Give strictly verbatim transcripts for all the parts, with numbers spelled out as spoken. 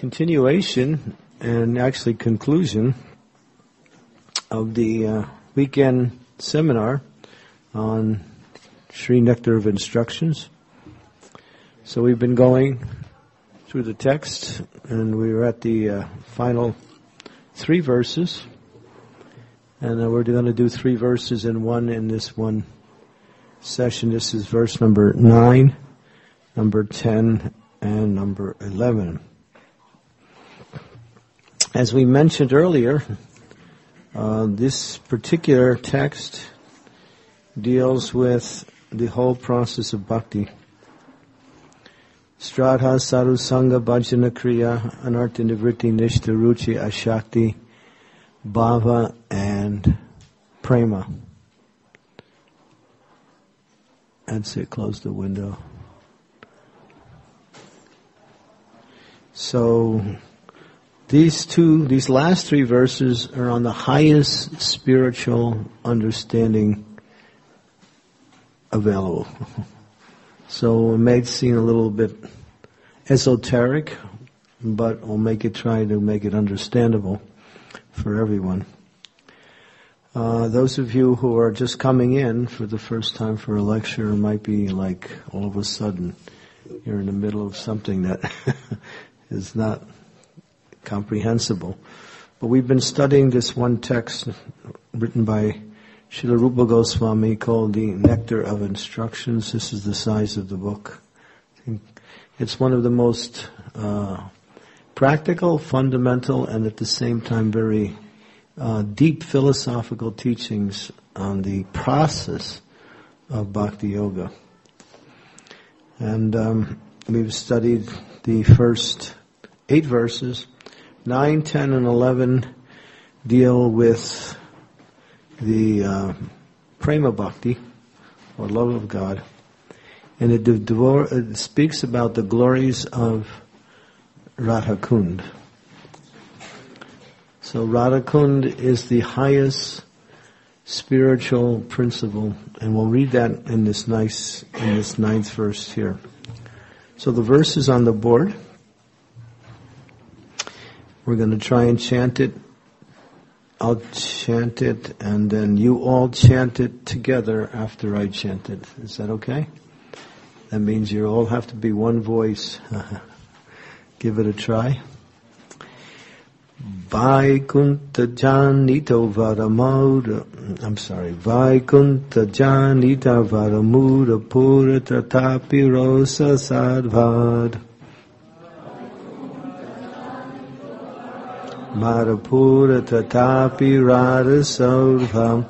continuation and actually conclusion of the uh, weekend seminar on Sri Nectar of Instructions. So we've been going through the text, and we were at the uh, final three verses, and uh, we're going to do three verses in one in this one session. This is verse number nine, number ten, and number eleven. As we mentioned earlier, uh, this particular text deals with the whole process of bhakti. Stradha Saru Sangha Bhajana Kriya Anartha Nivritti Nishta Ruchi Ashakti Bhava and Prema. I'd say close the window. So these two, these last three verses are on the highest spiritual understanding available. So it may seem a little bit esoteric, but we'll make it try to make it understandable for everyone. Uh, those of you who are just coming in for the first time for a lecture might be like all of a sudden you're in the middle of something that is not comprehensible. But we've been studying this one text written by Srila Rupa Goswami called the Nectar of Instructions. This is the size of the book. It's one of the most uh, practical, fundamental, and at the same time very uh, deep philosophical teachings on the process of Bhakti Yoga. And um, we've studied the first eight verses. Nine, ten, and eleven deal with the uh, prema bhakti, or love of God, and it, devor- it speaks about the glories of Radha Kund. So Radha Kund is the highest spiritual principle, and we'll read that in this nice in this ninth verse here. So the verse is on the board. We're going to try and chant it. I'll chant it, and then you all chant it together after I chant it. Is that okay? That means you all have to be one voice. Give it a try. Vaikunta Janita Varamura. I'm sorry. Vaikunta Janita Varamura Pura Tatapi Rosa Sadvad. Madhapura Tatapi Radha Saurvam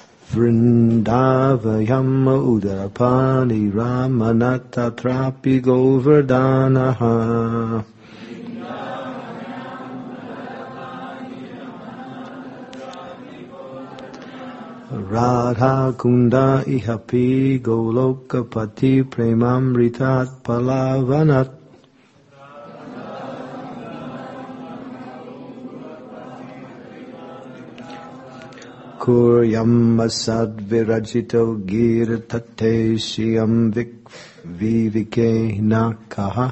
Vrindavayama Udarapani Ramanata Trapi Govardhanaha. Radha Kunda Ihapi Golokapati Premamritat Palavanat. Kuryam asad virajito gir tate shiyam vik vivike nakaha.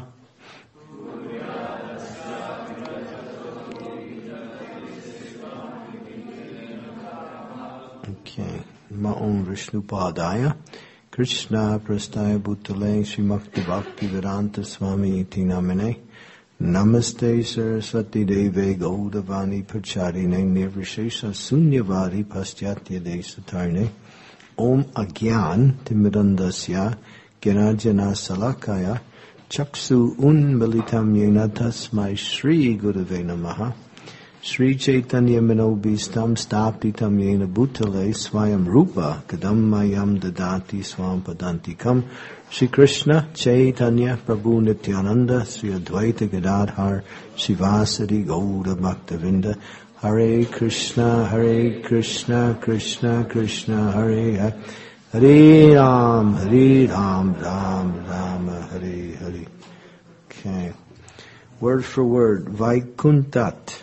Okay. Ma'om Vishnu Padaya Krishna Prastaya Bhutale Srimakti Bhakti Vedanta Swami Iti Namine Namaste Saraswati Deve Gaudavani Pacharine Nirvishesha Sunyavadi Paschatya Desatarne Om Agyan Timidandasya Ganajana Salakaya Chaksu Unmalitam Yena Tasmai Shri Gurave Namaha Shri Chaitanya Manobhistam Stapitam Yena Bhutale Swayam Rupa Kadammayam Dadati Swam Padantikam Shri Krishna Chaitanya Prabhu Nityananda Sri Advaita Gadadhar Shivasari Gauda Bhaktavinda Hare Krishna Hare Krishna Krishna Krishna Hare Hare Hare Ram Hare Ram Ram Ram Hare Hare. Okay. Word for word. Vaikuntat.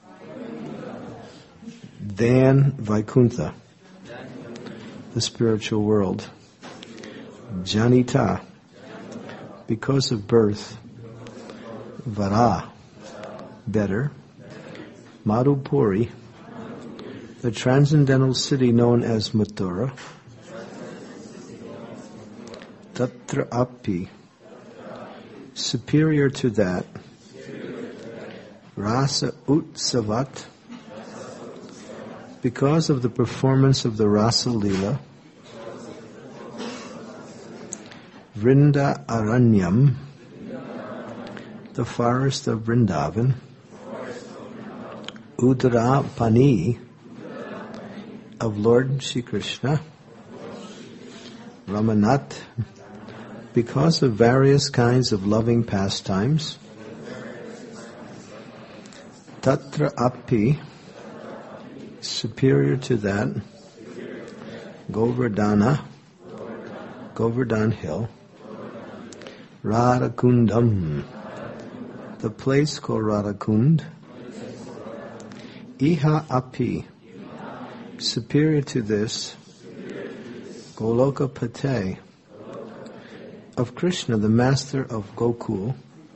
Than Vaikuntha. The spiritual world. Janita. Because of birth. Vara. better, Madhupuri, the transcendental city known as Mathura, Tatra Api, superior to that, Rasa Utsavat, because of the performance of the Rasa Lila, Vrinda Aranyam, the forest of Vrindavan, Udra Pani, of Lord Shri Krishna, Ramanat, because of various kinds of loving pastimes, Tatra Api, superior to that, Govardhana, Govardhan Hill, Radhakundam, the place called Radhakund, Iha Api, superior to this, Goloka Pate, of Krishna, the master of Gokul,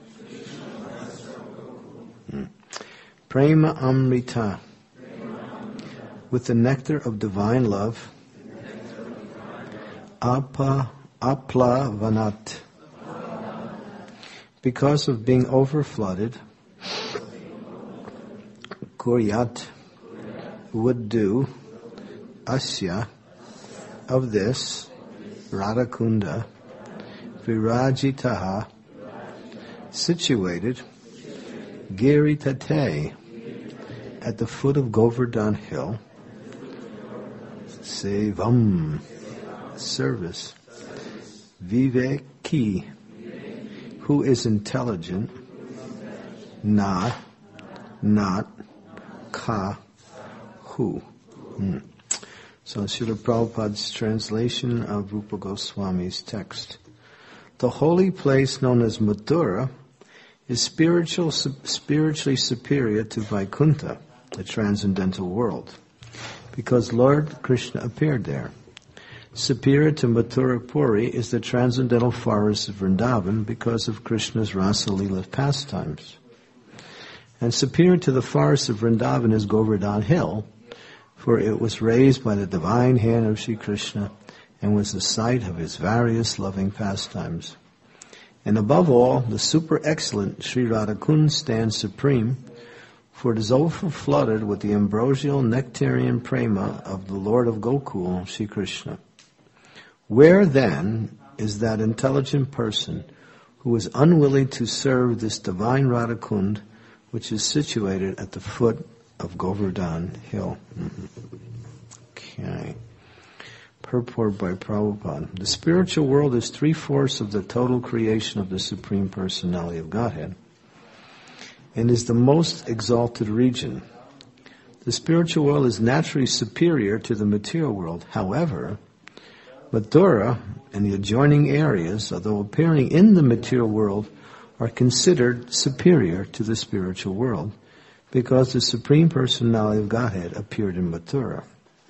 hmm. Prema Amrita, with the nectar of divine love, Apa Apla Vanat, because of being overflooded, Kuryat, would do, Asya, of this, Radhakunda, Virajitaha, situated, Giri Tate, at the foot of Govardhan Hill, Sevam, service, Viveki, who is intelligent, Na, not, Ka, who. Hmm. So Srila Prabhupada's translation of Rupa Goswami's text. The holy place known as Mathura is spiritual, spiritually superior to Vaikuntha, the transcendental world, because Lord Krishna appeared there. Superior to Mathura Puri is the transcendental forest of Vrindavan because of Krishna's Rasa Lila pastimes. And superior to the forest of Vrindavan is Govardhan Hill, for it was raised by the divine hand of Sri Krishna and was the site of his various loving pastimes. And above all, the super excellent Sri Radhakund stands supreme, for it is overflooded with the ambrosial nectarian prema of the Lord of Gokul, Sri Krishna. Where then is that intelligent person who is unwilling to serve this divine Radhakund, which is situated at the foot of Govardhan Hill? Mm-hmm. Okay. Purport by Prabhupada. The spiritual world is three-fourths of the total creation of the Supreme Personality of Godhead and is the most exalted region. The spiritual world is naturally superior to the material world. However, Mathura and the adjoining areas, although appearing in the material world, are considered superior to the spiritual world because the Supreme Personality of Godhead appeared in Mathura.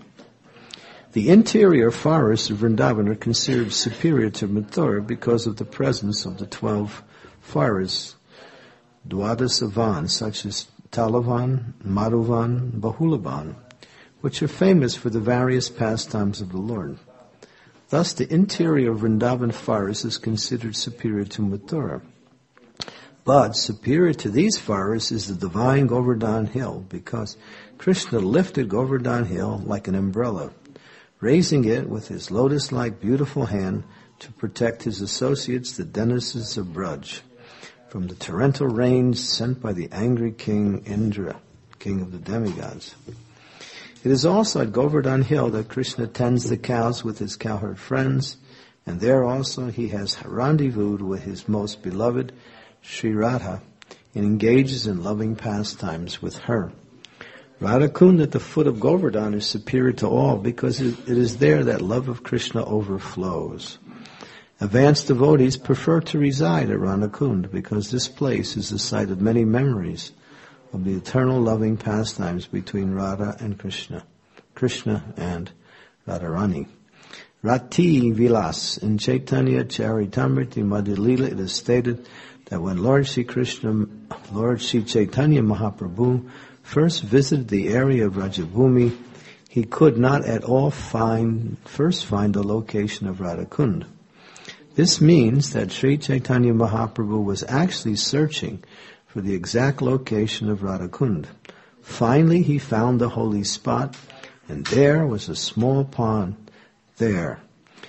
The interior forests of Vrindavan are considered superior to Mathura because of the presence of the twelve forests, Dwadasavan, such as Talavan, Madhuvan, Bahulavan, which are famous for the various pastimes of the Lord. Thus, the interior of Vrindavan forest is considered superior to Mathura. But superior to these forests is the divine Govardhan Hill, because Krishna lifted Govardhan Hill like an umbrella, raising it with his lotus-like beautiful hand to protect his associates, the denizens of Braj, from the torrential rains sent by the angry king Indra, king of the demigods. It is also at Govardhan Hill that Krishna tends the cows with his cowherd friends, and there also he has rendezvoused with his most beloved Sri Radha and engages in loving pastimes with her. Radhakund at the foot of Govardhan is superior to all because it is there that love of Krishna overflows. Advanced devotees prefer to reside at Radhakund because this place is the site of many memories of the eternal loving pastimes between Radha and Krishna, Krishna and Radharani. Rati Vilas, in Chaitanya Charitamrita Madhya Lila, it is stated that when Lord Sri Krishna Lord Sri Chaitanya Mahaprabhu first visited the area of Rajabhumi, he could not at all find, first find the location of Radhakund. This means that Sri Chaitanya Mahaprabhu was actually searching for the exact location of Radhakund. Finally, he found the holy spot, and there was a small pond there.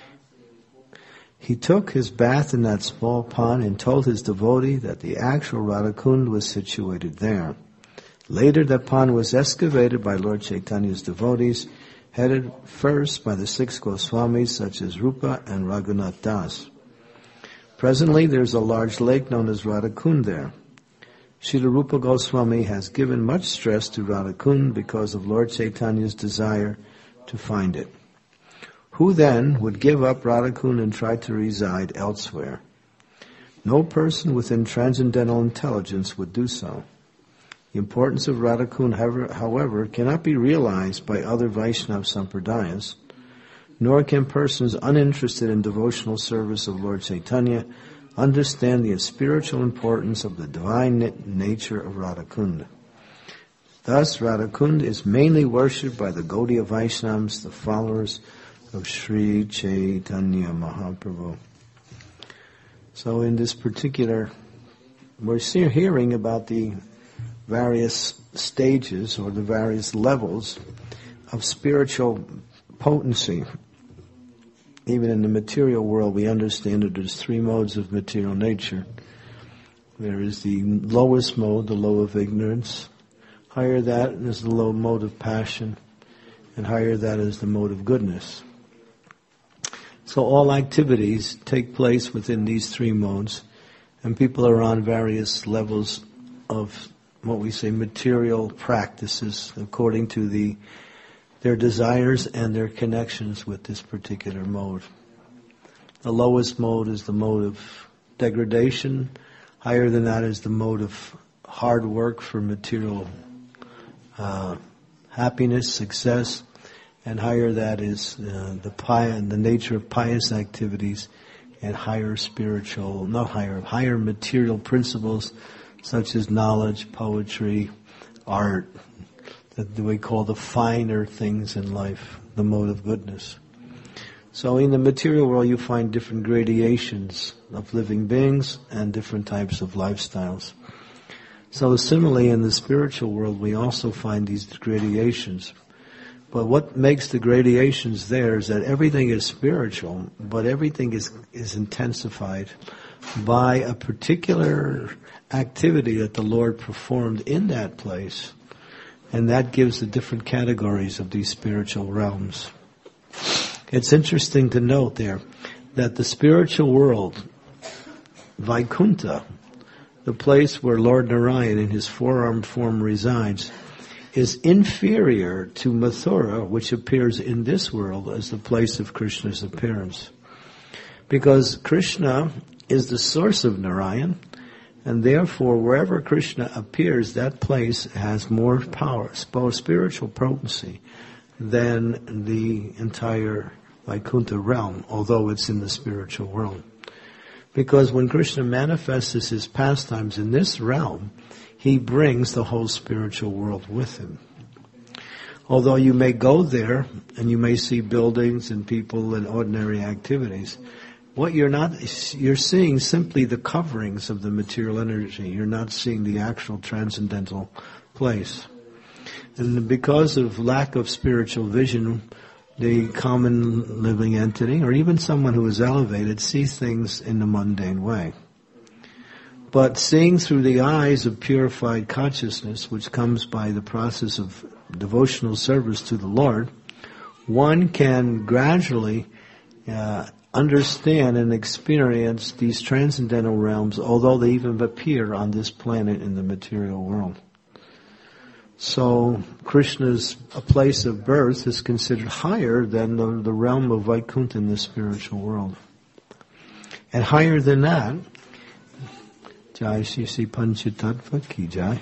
He took his bath in that small pond and told his devotee that the actual Radhakund was situated there. Later, the pond was excavated by Lord Chaitanya's devotees, headed first by the six Goswamis such as Rupa and Raghunath Das. Presently, there is a large lake known as Radhakund there. Srila Rupa Goswami has given much stress to Radhakund because of Lord Chaitanya's desire to find it. Who then would give up Radhakund and try to reside elsewhere? No person within transcendental intelligence would do so. The importance of Radhakund, however, however, cannot be realized by other Vaishnava Sampradayas, nor can persons uninterested in devotional service of Lord Chaitanya understand the spiritual importance of the divine nature of Radhakund. Thus, Radhakund is mainly worshipped by the Gaudiya Vaishnavas, the followers of Sri Chaitanya Mahaprabhu. So in this particular, we're hearing about the various stages or the various levels of spiritual potency. Even in the material world, we understand that there's three modes of material nature. There is the lowest mode, the low of ignorance. Higher that is the low mode of passion. And higher that is the mode of goodness. So all activities take place within these three modes. And people are on various levels of what we say material practices according to the their desires and their connections with this particular mode. The lowest mode is the mode of degradation. Higher than that is the mode of hard work for material uh, happiness, success. And higher that is uh, the pi- the nature of pious activities and higher spiritual, not higher, higher material principles such as knowledge, poetry, art, that we call the finer things in life, the mode of goodness. So in the material world you find different gradations of living beings and different types of lifestyles. So similarly in the spiritual world we also find these gradations. But what makes the gradations there is that everything is spiritual, but everything is, is intensified by a particular activity that the Lord performed in that place. And that gives the different categories of these spiritual realms. It's interesting to note there that the spiritual world, Vaikuntha, the place where Lord Narayan in his four-armed form resides, is inferior to Mathura, which appears in this world as the place of Krishna's appearance. Because Krishna is the source of Narayan, and therefore wherever Krishna appears, that place has more power, more spiritual potency than the entire Vaikuntha realm, although it's in the spiritual world. Because when Krishna manifests his pastimes in this realm, he brings the whole spiritual world with him. Although you may go there and you may see buildings and people and ordinary activities, what you're not, you're seeing simply the coverings of the material energy. You're not seeing the actual transcendental place. And because of lack of spiritual vision, the common living entity, or even someone who is elevated, sees things in the mundane way. But seeing through the eyes of purified consciousness, which comes by the process of devotional service to the Lord, one can gradually uh, understand and experience these transcendental realms, although they even appear on this planet in the material world. So Krishna's a place of birth is considered higher than the, the realm of Vaikuntha in the spiritual world. And higher than that, Jai Shri Shri Panchatattva Ki Jai.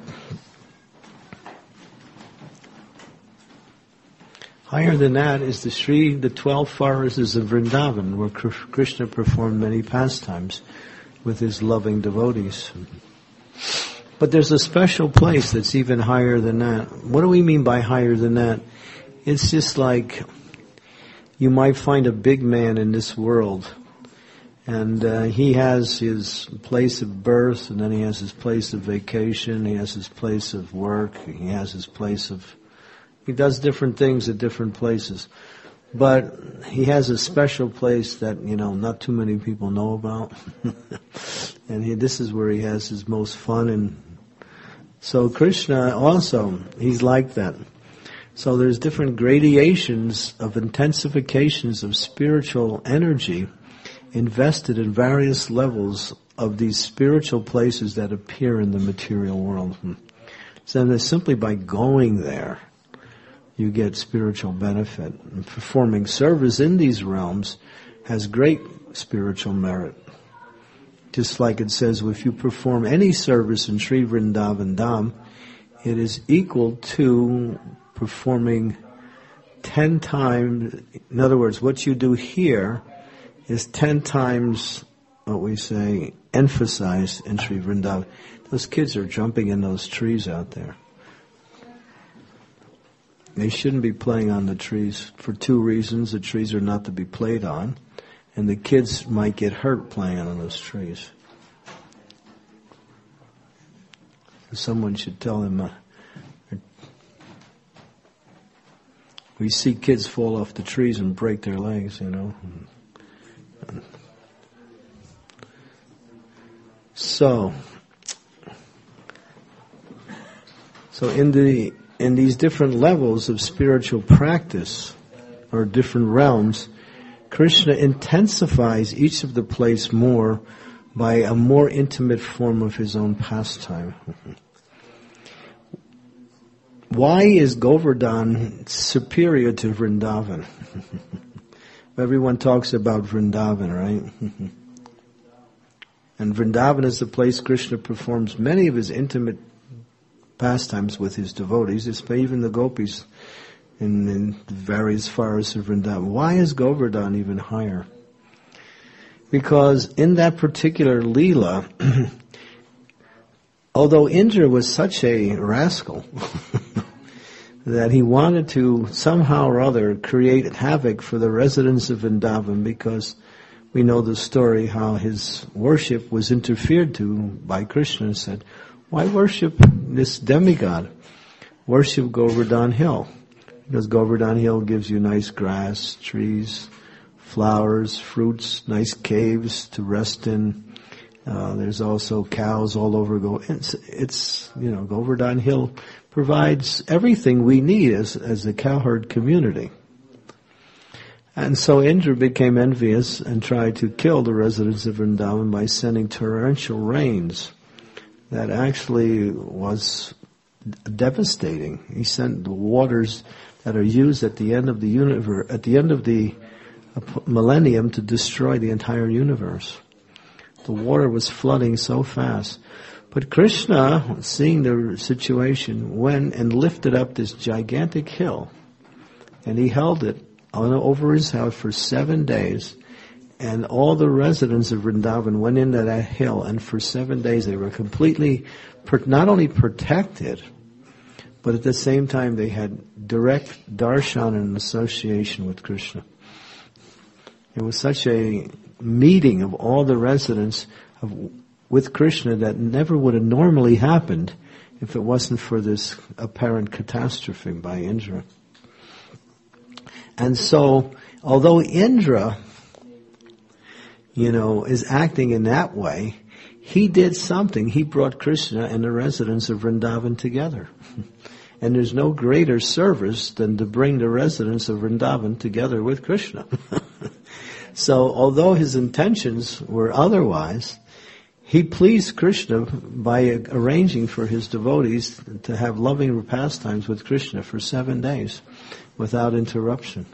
Higher than that is the Sri, the twelve forests of Vrindavan, where Krishna performed many pastimes with his loving devotees. But there's a special place that's even higher than that. What do we mean by higher than that? It's just like you might find a big man in this world, and uh, he has his place of birth, and then he has his place of vacation, he has his place of work, he has his place of... He does different things at different places. But he has a special place that, you know, not too many people know about. And he, this is where he has his most fun. And so Krishna also, he's like that. So there's different gradations of intensifications of spiritual energy invested in various levels of these spiritual places that appear in the material world. So then simply by going there, you get spiritual benefit. And performing service in these realms has great spiritual merit. Just like it says, if you perform any service in Sri Vrindavan Dham, it is equal to performing ten times, in other words, what you do here is ten times what we say emphasized in Sri Vrindavan. Those kids are jumping in those trees out there. They shouldn't be playing on the trees for two reasons. The trees are not to be played on, and the kids might get hurt playing on those trees. Someone should tell them, uh, we see kids fall off the trees and break their legs, you know. So, so in the in these different levels of spiritual practice, or different realms, Krishna intensifies each of the places more by a more intimate form of his own pastime. Why is Govardhan superior to Vrindavan? Everyone talks about Vrindavan, right? And Vrindavan is the place Krishna performs many of his intimate pastimes with his devotees, even the gopis in, in various forests of Vrindavan. Why is Govardhan even higher? Because in that particular Leela, although Indra was such a rascal that he wanted to somehow or other create havoc for the residents of Vrindavan, because we know the story how his worship was interfered to by Krishna, and said, why worship this demigod? Worship Govardhan Hill. Because Govardhan Hill gives you nice grass, trees, flowers, fruits, nice caves to rest in. Uh, there's also cows all over. Go- it's, it's, you know, Govardhan Hill provides everything we need as, as a cowherd community. And so Indra became envious and tried to kill the residents of Vrindavan by sending torrential rains. That actually was devastating. He sent the waters that are used at the end of the universe, at the end of the millennium, to destroy the entire universe. The water was flooding so fast. But Krishna, seeing the situation, went and lifted up this gigantic hill, and he held it on, over his house for seven days. And all the residents of Vrindavan went into that hill, and for seven days they were completely, not only protected, but at the same time they had direct darshan and association with Krishna. It was such a meeting of all the residents of, with Krishna that never would have normally happened if it wasn't for this apparent catastrophe by Indra. And so, although Indra, you know, is acting in that way, he did something. He brought Krishna and the residents of Vrindavan together. And there's no greater service than to bring the residents of Vrindavan together with Krishna. So although his intentions were otherwise, he pleased Krishna by arranging for his devotees to have loving pastimes with Krishna for seven days without interruption.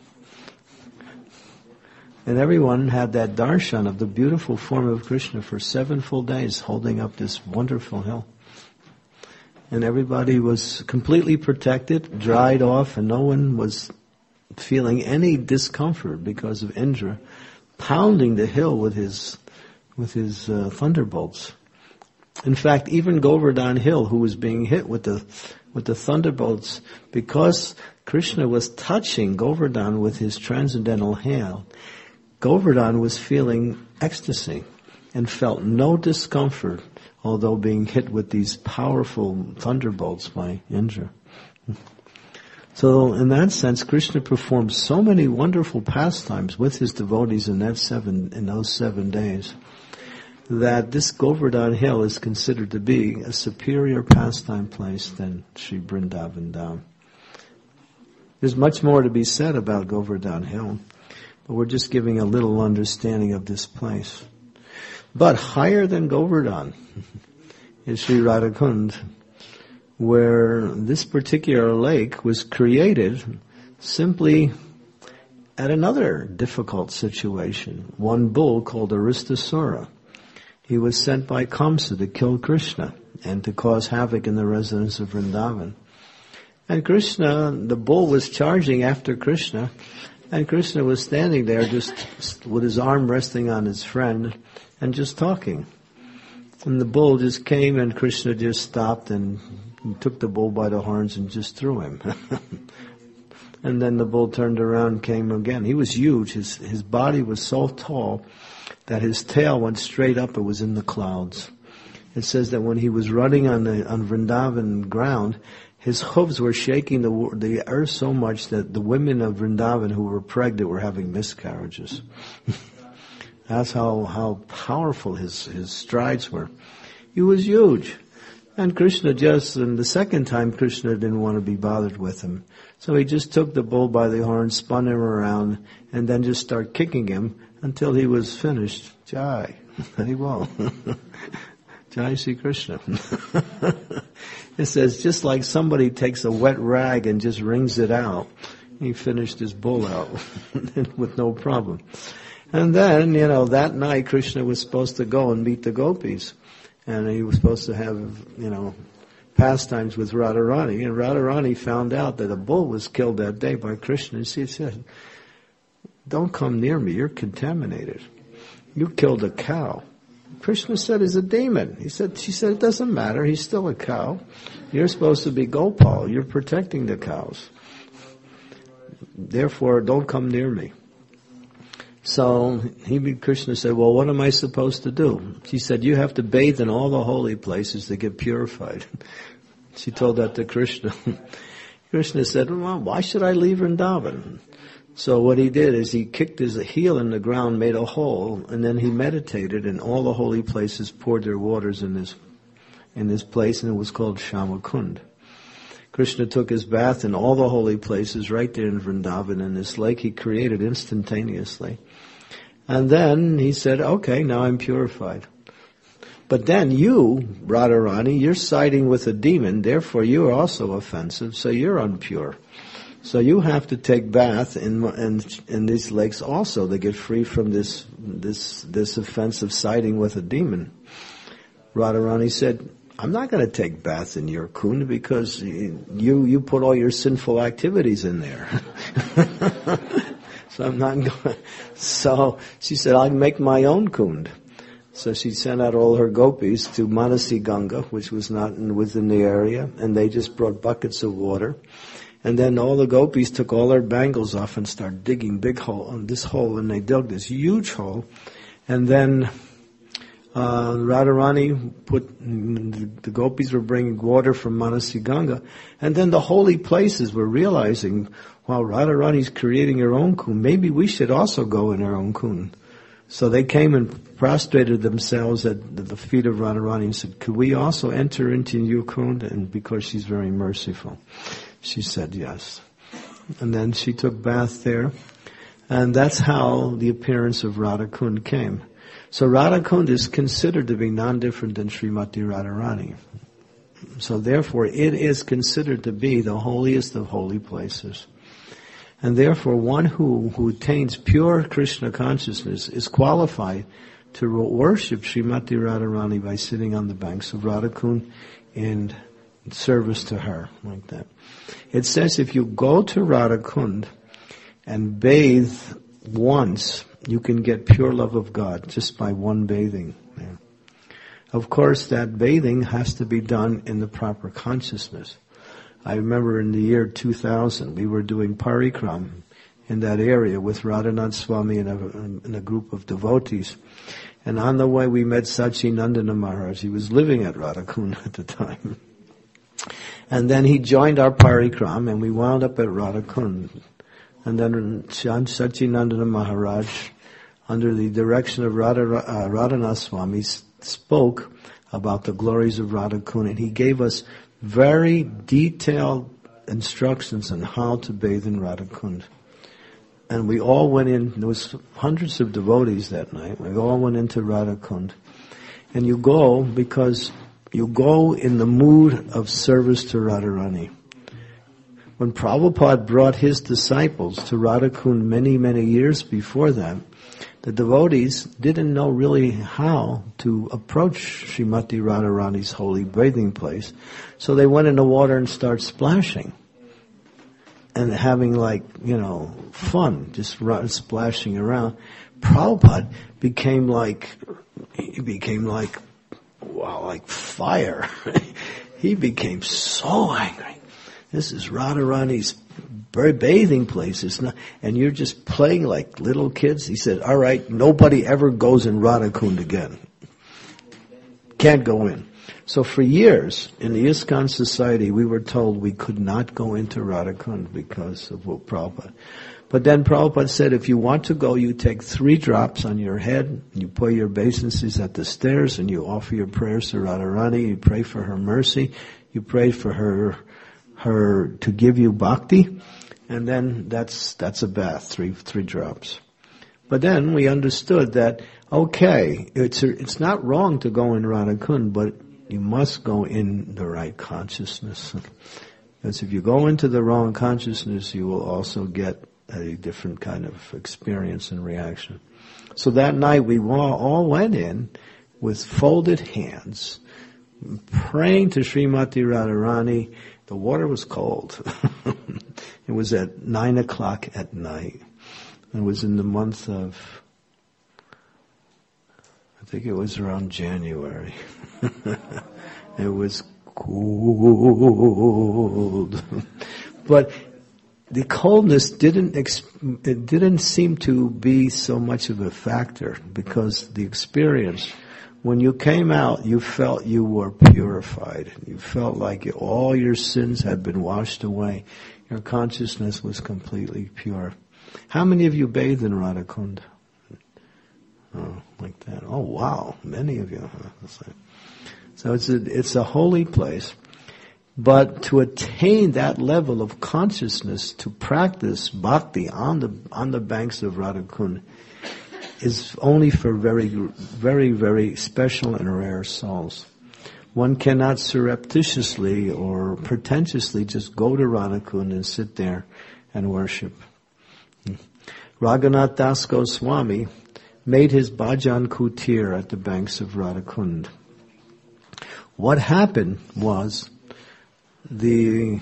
And everyone had that darshan of the beautiful form of Krishna for seven full days, holding up this wonderful hill. And everybody was completely protected, dried off, and no one was feeling any discomfort because of Indra pounding the hill with his with his uh, thunderbolts. In fact, even Govardhan Hill, who was being hit with the with the thunderbolts, because Krishna was touching Govardhan with his transcendental hand, Govardhan was feeling ecstasy and felt no discomfort, although being hit with these powerful thunderbolts by Indra. So in that sense, Krishna performed so many wonderful pastimes with his devotees in that seven in those seven days, that this Govardhan Hill is considered to be a superior pastime place than Sri Vrindavan Dham. There's much more to be said about Govardhan Hill, but we're just giving a little understanding of this place. But higher than Govardhan is Sri Radhakund, where this particular lake was created simply at another difficult situation. One bull called Aristasura. He was sent by Kamsa to kill Krishna and to cause havoc in the residence of Vrindavan. And Krishna, the bull was charging after Krishna, and Krishna was standing there just with his arm resting on his friend and just talking. And the bull just came and Krishna just stopped and took the bull by the horns and just threw him. And then the bull turned around and came again. He was huge. His, his body was so tall that his tail went straight up. It was in the clouds. It says that when he was running on the on Vrindavan ground, his hooves were shaking the the earth so much that the women of Vrindavan who were pregnant were having miscarriages. That's how, how powerful his, his strides were. He was huge. And Krishna just, and the second time Krishna didn't want to be bothered with him. So he just took the bull by the horn, spun him around, and then just started kicking him until he was finished. Jai. Haribol. Jai Sri Krishna. It says, just like somebody takes a wet rag and just wrings it out, he finished his bull out with no problem. And then, you know, that night Krishna was supposed to go and meet the gopis. And he was supposed to have, you know, pastimes with Radharani. And Radharani found out that a bull was killed that day by Krishna. And she said, don't come near me, you're contaminated. You killed a cow. Krishna said, he's a demon. He said, she said, it doesn't matter, he's still a cow. You're supposed to be Gopal, you're protecting the cows. Therefore, don't come near me. So he, Krishna said, well, what am I supposed to do? She said, you have to bathe in all the holy places to get purified. She told that to Krishna. Krishna said, well, why should I leave Vrindavan? So what he did is he kicked his heel in the ground, made a hole, and then he meditated, and all the holy places poured their waters in this, in this place, and it was called Shamakund. Krishna took his bath in all the holy places right there in Vrindavan, in this lake he created instantaneously. And then he said, okay, now I'm purified. But then you, Radharani, you're siding with a demon, therefore you are also offensive, so you're impure. So you have to take bath in, in, in these lakes also to get free from this, this, this offensive siding with a demon. Radharani said, I'm not going to take bath in your kund because you, you put all your sinful activities in there. So I'm not going. So she said, I'll make my own kund. So she sent out all her gopis to Manasi Ganga, which was not in, within the area, and they just brought buckets of water. And then all the gopis took all their bangles off and started digging big hole on this hole, and they dug this huge hole. And then uh, Radharani put, the, the gopis were bringing water from Manasi Ganga, and then the holy places were realizing, wow, Radharani's creating her own kund. Maybe we should also go in our own kund. So they came and prostrated themselves at the feet of Radharani and said, could we also enter into your kund? And because she's very merciful, she said yes. And then she took bath there. And that's how the appearance of Radhakund came. So Radhakund is considered to be non-different than Srimati Radharani. So therefore it is considered to be the holiest of holy places. And therefore one who, who attains pure Krishna consciousness is qualified to worship Srimati Radharani by sitting on the banks of Radhakund in service to her, like that. It says if you go to Radhakund and bathe once, you can get pure love of God just by one bathing there. Of course, that bathing has to be done in the proper consciousness. I remember in the year two thousand, we were doing parikram in that area with Radhanath Swami and a, and a group of devotees. And on the way we met Sachinandana Maharaj. He was living at Radhakund at the time. And then he joined our parikram and we wound up at Radhakund. And then Sachinandana Maharaj, under the direction of Radha, uh, Radhanath Swami, spoke about the glories of Radhakund, and he gave us very detailed instructions on how to bathe in Radhakund. And we all went in, there was hundreds of devotees that night, we all went into Radhakund. And you go because you go in the mood of service to Radharani. When Prabhupada brought his disciples to Radhakund many, many years before that, the devotees didn't know really how to approach Srimati Radharani's holy bathing place. So they went in the water and started splashing. And having like, you know, fun, just run, splashing around. Prabhupada became like, he became like, wow, like fire. He became so angry. This is Radharani's bathing place. It's not, and you're just playing like little kids. He said, all right, nobody ever goes in Radhakund again. Can't go in. So for years, in the ISKCON Society, we were told we could not go into Radhakund because of what Prabhupada. But then Prabhupada said, if you want to go, you take three drops on your head, you put your obeisances at the stairs, and you offer your prayers to Radharani, you pray for her mercy, you pray for her her to give you bhakti, and then that's that's a bath, three three drops. But then we understood that, okay, it's a, it's not wrong to go in Radhakund, but you must go in the right consciousness. Because if you go into the wrong consciousness, you will also get a different kind of experience and reaction. So that night we all went in with folded hands, praying to Srimati Radharani. The water was cold. It was at nine o'clock at night. It was in the month of, I think it was around January. It was cold. But the coldness didn't, it didn't seem to be so much of a factor because the experience, when you came out, you felt you were purified. You felt like all your sins had been washed away. Your consciousness was completely pure. How many of you bathed in Radhakund? Oh, like that. Oh, wow. Many of you. So it's a, it's a holy place. But to attain that level of consciousness, to practice bhakti on the, on the banks of Radhakund, is only for very, very, very special and rare souls. One cannot surreptitiously or pretentiously just go to Radhakund and sit there and worship. Raghunath Das Goswami made his bhajan kutir at the banks of Radhakund. What happened was the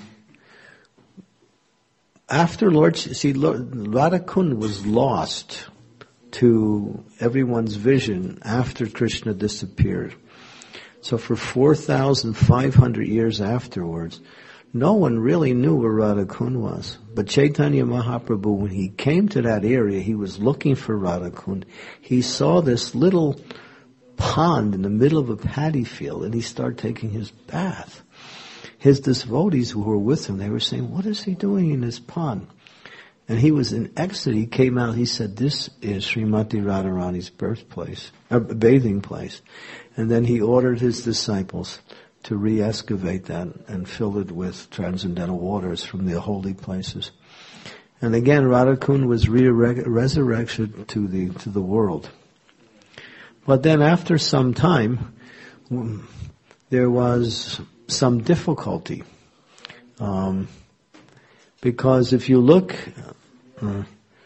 after Lord, see, Lord, Radhakund was lost to everyone's vision after Krishna disappeared. So for four thousand five hundred years afterwards, no one really knew where Radhakund was. But Chaitanya Mahaprabhu, when he came to that area, he was looking for Radhakund. He saw this little pond in the middle of a paddy field, and he started taking his bath. His devotees who were with him, they were saying, what is he doing in this pond? And he was in ecstasy. He came out, he said, this is Srimati Radharani's birthplace, uh, bathing place. And then he ordered his disciples to re-excavate that and fill it with transcendental waters from the holy places. And again, Radhakund was re-resurrected to the, to the world. But then after some time, there was some difficulty. Um, because if you look, uh,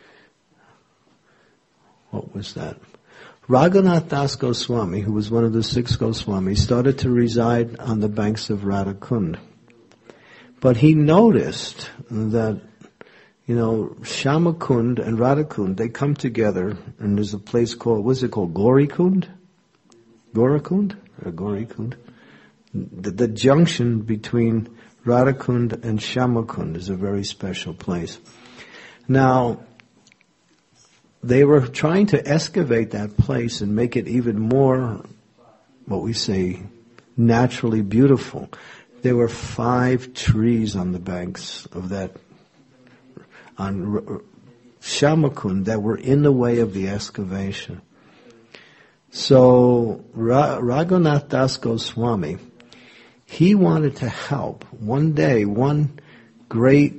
what was that? Raghunath Das Goswami, who was one of the six Goswamis, started to reside on the banks of Radhakund. But he noticed that, you know, Shyamakund and Radhakund, they come together, and there's a place called, what's it called, Gaurikund? Gaurakund? or Gaurikund. The, the junction between Radhakund and Shyamakund is a very special place. Now, they were trying to excavate that place and make it even more, what we say, naturally beautiful. There were five trees on the banks of that, on Shyamakund, that were in the way of the excavation. So Ra- Raghunath Das Goswami, he wanted to help. One day, one great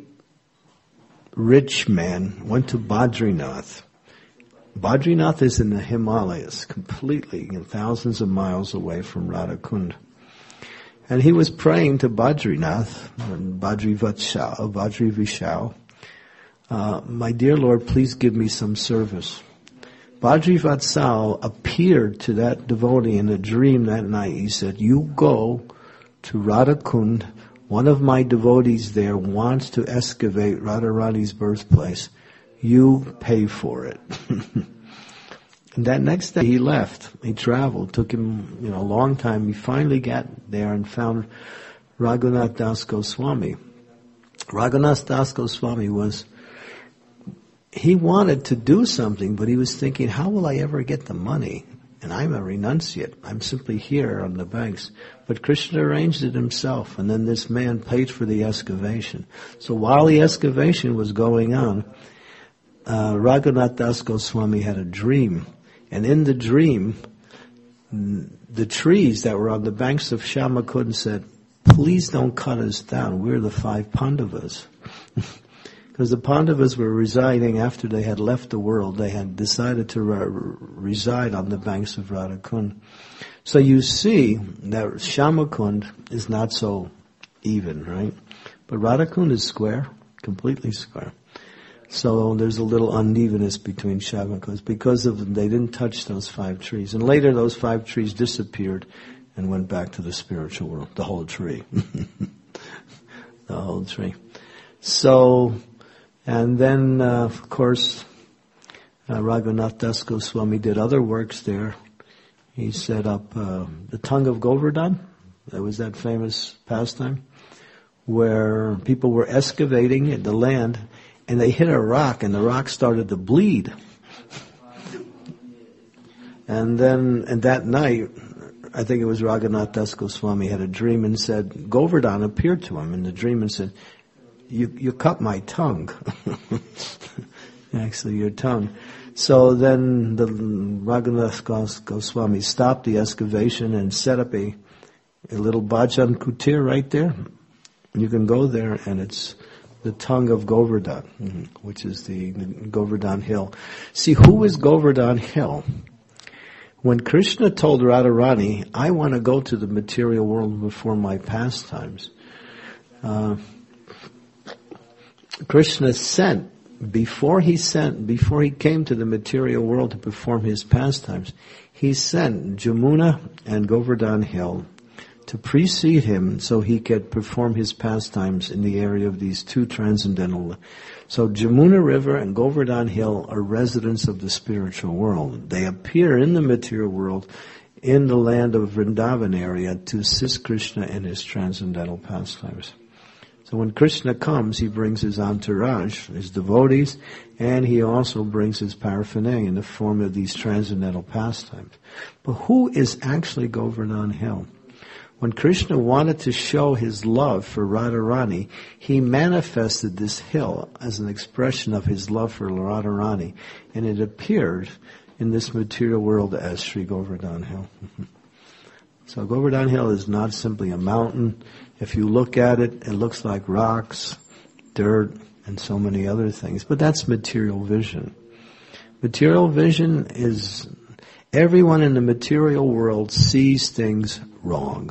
rich man went to Badrinath. Badrinath is in the Himalayas, completely, and thousands of miles away from Radhakund. And he was praying to Badrinath, Badri Vatshal, Badri Vishal, uh, my dear Lord, please give me some service. Badri Vatsal appeared to that devotee in a dream that night. He said, you go to Radhakund. One of my devotees there wants to excavate Radharani's birthplace. You pay for it. And that next day he left. He traveled. Took him, you know, a long time. He finally got there and found Raghunath Das Goswami. Raghunath Das Goswami was, he wanted to do something, but he was thinking, how will I ever get the money? And I'm a renunciate. I'm simply here on the banks. But Krishna arranged it himself, and then this man paid for the excavation. So while the excavation was going on, uh, Raghunath Das Goswami had a dream. And in the dream, the trees that were on the banks of Shyamakund said, please don't cut us down. We're the five Pandavas. Because the Pandavas were residing after they had left the world. They had decided to re- reside on the banks of Radhakund. So you see that Shyamakund is not so even, right? But Radhakund is square, completely square. So there's a little unevenness between Shyamakund because of them. They didn't touch those five trees. And later those five trees disappeared and went back to the spiritual world. The whole tree. The whole tree. So, and then, uh, of course, uh, Raghunath Das Goswami did other works there. He set up uh, the tongue of Govardhan. That was that famous pastime where people were excavating the land and they hit a rock and the rock started to bleed. And then, and that night, I think it was Raghunath Das Goswami had a dream and said, Govardhan appeared to him in the dream and said, You you cut my tongue. Actually, your tongue. So then the Raghunath Goswami stopped the excavation and set up a, a little Bhajan Kutir right there. You can go there and it's the tongue of Govardhan, which is the, the Govardhan Hill. See, who is Govardhan Hill? When Krishna told Radharani, I want to go to the material world before my pastimes, uh, Krishna sent, before he sent, before he came to the material world to perform his pastimes, he sent Jamuna and Govardhan Hill to precede him so he could perform his pastimes in the area of these two transcendental. So Jamuna River and Govardhan Hill are residents of the spiritual world. They appear in the material world in the land of Vrindavan area to assist Krishna in his transcendental pastimes. So when Krishna comes, he brings his entourage, his devotees, and he also brings his paraphernalia in the form of these transcendental pastimes. But who is actually Govardhan Hill? When Krishna wanted to show his love for Radharani, he manifested this hill as an expression of his love for Radharani, and it appeared in this material world as Sri Govardhan Hill. So Govardhan Hill is not simply a mountain. If you look at it, it looks like rocks, dirt, and so many other things. But that's material vision. Material vision is everyone in the material world sees things wrong.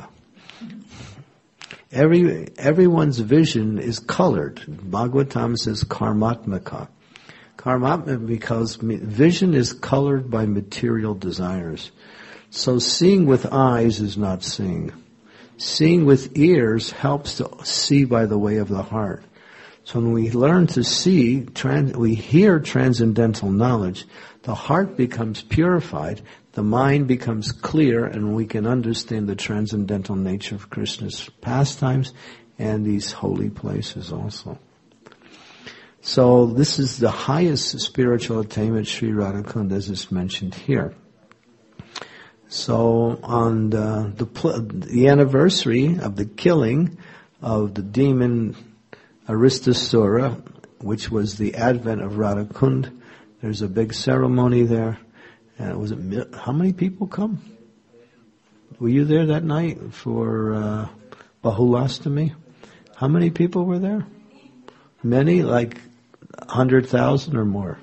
Every everyone's vision is colored. Bhagavatam says karmatmaka. Karmatmaka because vision is colored by material desires. So seeing with eyes is not seeing. Seeing with ears helps to see by the way of the heart. So when we learn to see, trans, we hear transcendental knowledge, the heart becomes purified, the mind becomes clear, and we can understand the transcendental nature of Krishna's pastimes and these holy places also. So this is the highest spiritual attainment, Sri Radhakund, as is mentioned here. So on the, the, the anniversary of the killing of the demon Aristasura, which was the advent of Radhakund, there's a big ceremony there. And was it, how many people come? Were you there that night for uh, Bahulastami? How many people were there? Many, like one hundred thousand or more?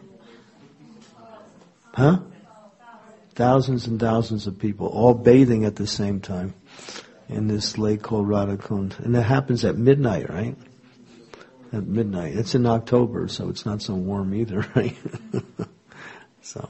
Huh? Thousands and thousands of people, all bathing at the same time in this lake called Radhakund. And that happens at midnight, right? At midnight. It's in October, so it's not so warm either, right? So.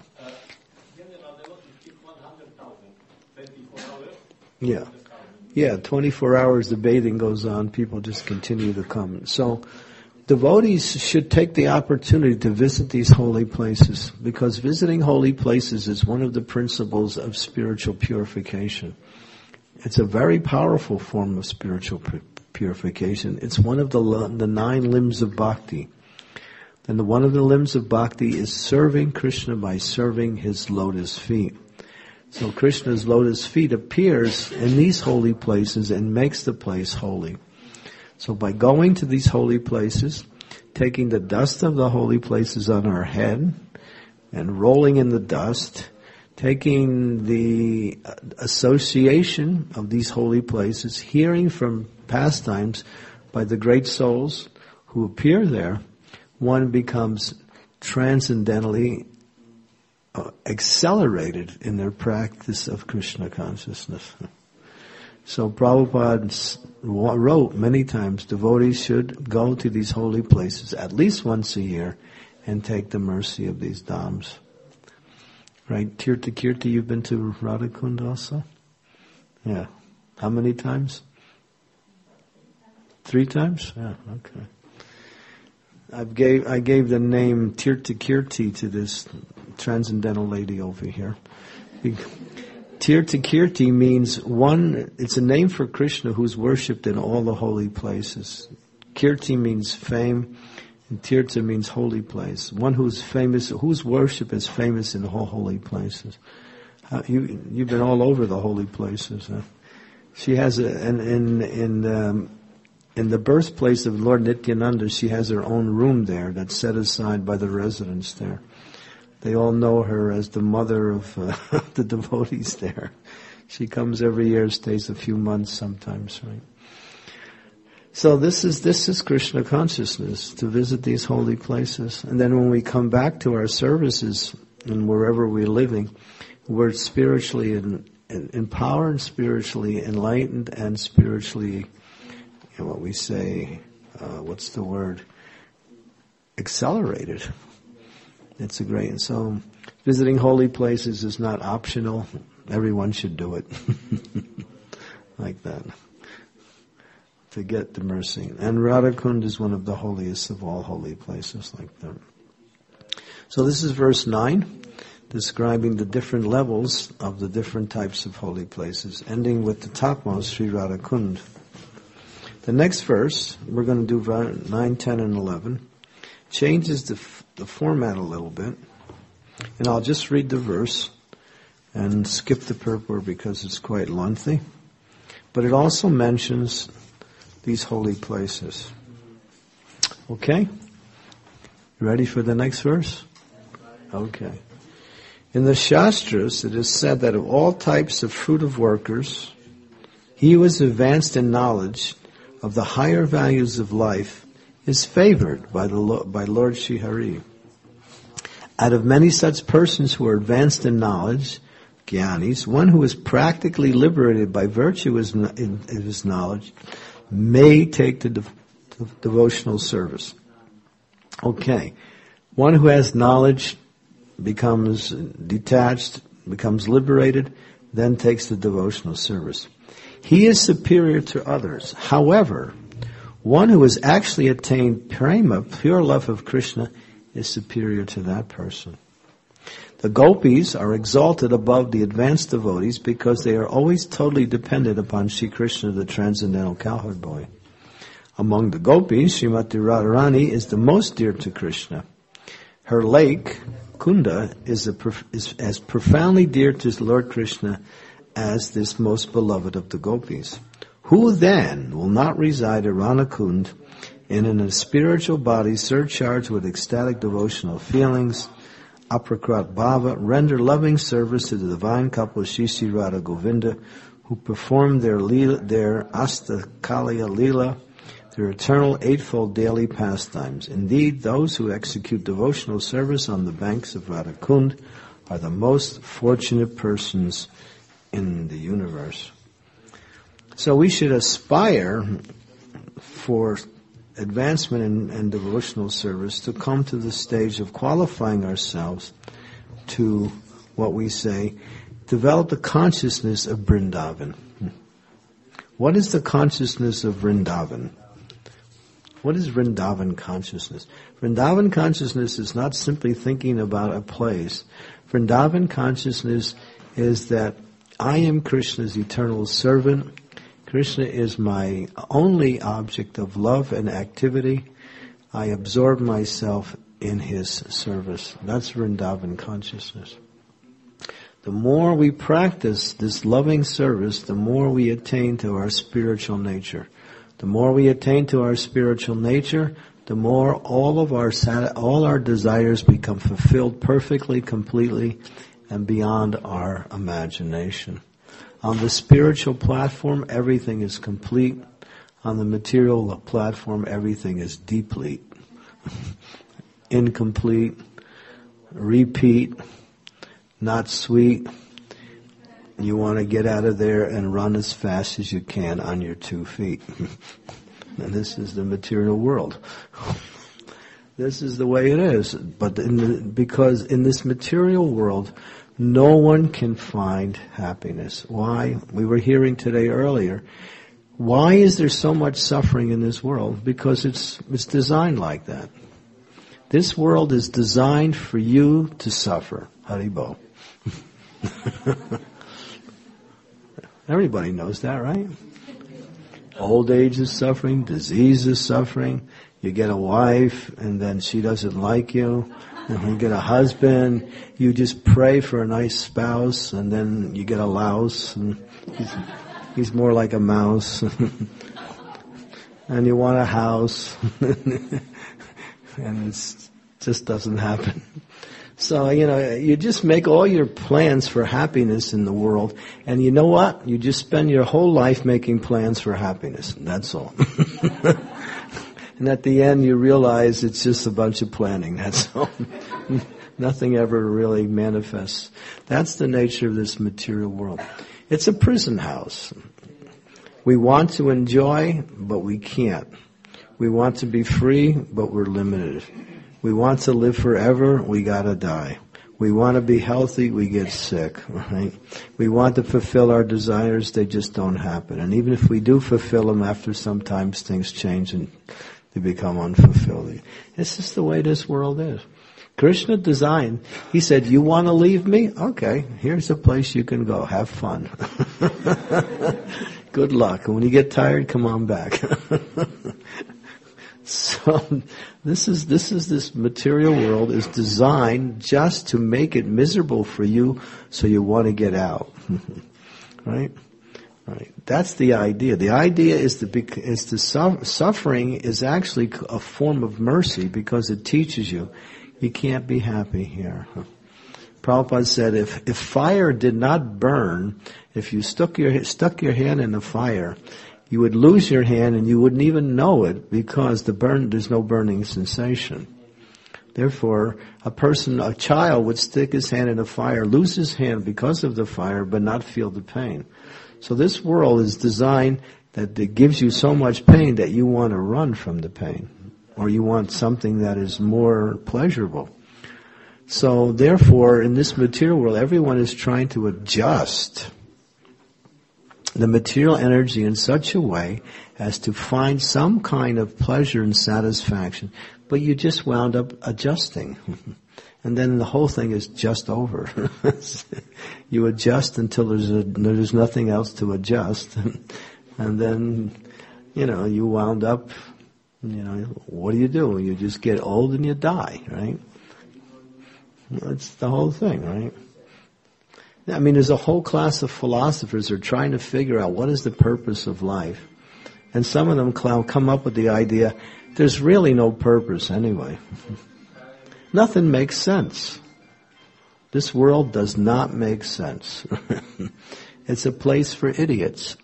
Yeah. Yeah, twenty-four hours the bathing goes on, people just continue to come. So, devotees should take the opportunity to visit these holy places, because visiting holy places is one of the principles of spiritual purification. It's a very powerful form of spiritual purification. It's one of the the nine limbs of bhakti. And the, one of the limbs of bhakti is serving Krishna by serving his lotus feet. So Krishna's lotus feet appears in these holy places and makes the place holy. So by going to these holy places, taking the dust of the holy places on our head and rolling in the dust, taking the association of these holy places, hearing from pastimes by the great souls who appear there, one becomes transcendentally uh, accelerated in their practice of Krishna consciousness. So Prabhupada wrote many times, devotees should go to these holy places at least once a year and take the mercy of these dhams. Right? Tirtha Kirti, you've been to Radhakund also? Yeah. How many times? Three times? Yeah, okay. I gave I gave the name Tirtha Kirti to this transcendental lady over here. Tirtha Kirti means one, it's a name for Krishna who's worshipped in all the holy places. Kirti means fame, and Tirtha means holy place. One who's famous, whose worship is famous in all holy places. Uh, you, you've been all over the holy places. Huh? She has a, in, in, in, um, in the birthplace of Lord Nityananda, she has her own room there that's set aside by the residents there. They all know her as the mother of uh, the devotees there. She comes every year, stays a few months sometimes, right? So this is this is Krishna consciousness, to visit these holy places. And then when we come back to our services and wherever we're living, we're spiritually in, in, empowered, spiritually enlightened, and spiritually, you know, what we say, uh, what's the word? Accelerated. It's a great, and so visiting holy places is not optional. Everyone should do it. Like that. To get the mercy. And Radhakund is one of the holiest of all holy places like that. So this is verse nine, describing the different levels of the different types of holy places, ending with the topmost, Sri Radhakund. The next verse, we're going to do nine, ten, and eleven, changes the the format a little bit, and I'll just read the verse and skip the purport because it's quite lengthy. But it also mentions these holy places. Okay? You ready for the next verse? Okay. In the Shastras, it is said that of all types of fruitive workers, he who is advanced in knowledge of the higher values of life is favored by the by Lord Sri Hari. Out of many such persons who are advanced in knowledge, Gyanis, one who is practically liberated by virtue of his knowledge may take the dev- devotional service. Okay. One who has knowledge becomes detached, becomes liberated, then takes the devotional service. He is superior to others. However, One who has actually attained prema, pure love of Krishna, is superior to that person. The gopis are exalted above the advanced devotees because they are always totally dependent upon Shri Krishna, the transcendental cowherd boy. Among the gopis, Srimati Radharani is the most dear to Krishna. Her lake, Kunda, is, a, is as profoundly dear to Lord Krishna as this most beloved of the gopis. Who then will not reside at Ranakund and in a spiritual body surcharged with ecstatic devotional feelings, aprakrat bhava, render loving service to the divine couple Shri Shri Radha Govinda, who perform their leela, their Astakaliya Leela, their eternal eightfold daily pastimes. Indeed, those who execute devotional service on the banks of Radhakund are the most fortunate persons in the universe. So we should aspire for advancement in, in devotional service to come to the stage of qualifying ourselves to what we say, develop the consciousness of Vrindavan. What is the consciousness of Vrindavan? What is Vrindavan consciousness? Vrindavan consciousness is not simply thinking about a place. Vrindavan consciousness is that I am Krishna's eternal servant. Krishna is my only object of love and activity. I absorb myself in his service. That's Vrindavan consciousness. The more we practice this loving service, the more we attain to our spiritual nature. The more we attain to our spiritual nature, the more all of our all our desires become fulfilled perfectly, completely, and beyond our imagination. On the spiritual platform, everything is complete. On the material platform, everything is deplete, incomplete, repeat, not sweet. You want to get out of there and run as fast as you can on your two feet. And this is the material world. This is the way it is. But in the, because in this material world, no one can find happiness. Why? We were hearing today earlier. Why is there so much suffering in this world? Because it's it's designed like that. This world is designed for you to suffer. Haribo. Everybody knows that, right? Old age is suffering, disease is suffering. You get a wife and then she doesn't like you. And you get a husband, you just pray for a nice spouse, and then you get a louse, and he's, he's more like a mouse. And you want a house, and it just doesn't happen. So, you know, you just make all your plans for happiness in the world, and you know what? You just spend your whole life making plans for happiness. That's all. And at the end, you realize it's just a bunch of planning. That's all. Nothing ever really manifests. That's the nature of this material world. It's a prison house. We want to enjoy, but we can't. We want to be free, but we're limited. We want to live forever, we gotta die. We want to be healthy, we get sick, right? We want to fulfill our desires, they just don't happen. And even if we do fulfill them, after sometimes things change and they become unfulfilled. It's just the way this world is. Krishna designed, he said, you want to leave me? Okay, here's a place you can go. Have fun. Good luck. And when you get tired, come on back. So this is this is this material world is designed just to make it miserable for you, so you want to get out. Right? Right. That's the idea. The idea is to be, is to su- suffering is actually a form of mercy because it teaches you you can't be happy here. Prabhupada said, if if fire did not burn, if you stuck your stuck your hand in the fire, you would lose your hand and you wouldn't even know it because the burn there's no burning sensation. Therefore, a person, a child would stick his hand in the fire, lose his hand because of the fire, but not feel the pain. So this world is designed that it gives you so much pain that you want to run from the pain, or you want something that is more pleasurable. So therefore, in this material world, everyone is trying to adjust the material energy in such a way as to find some kind of pleasure and satisfaction, but you just wound up adjusting. And then the whole thing is just over. You adjust until there's a, there's nothing else to adjust. And then, you know, you wound up, you know, what do you do? You just get old and you die, right? That's the whole thing, right? I mean, there's a whole class of philosophers who are trying to figure out what is the purpose of life. And some of them come up with the idea, there's really no purpose anyway. Nothing makes sense. This world does not make sense. It's a place for idiots.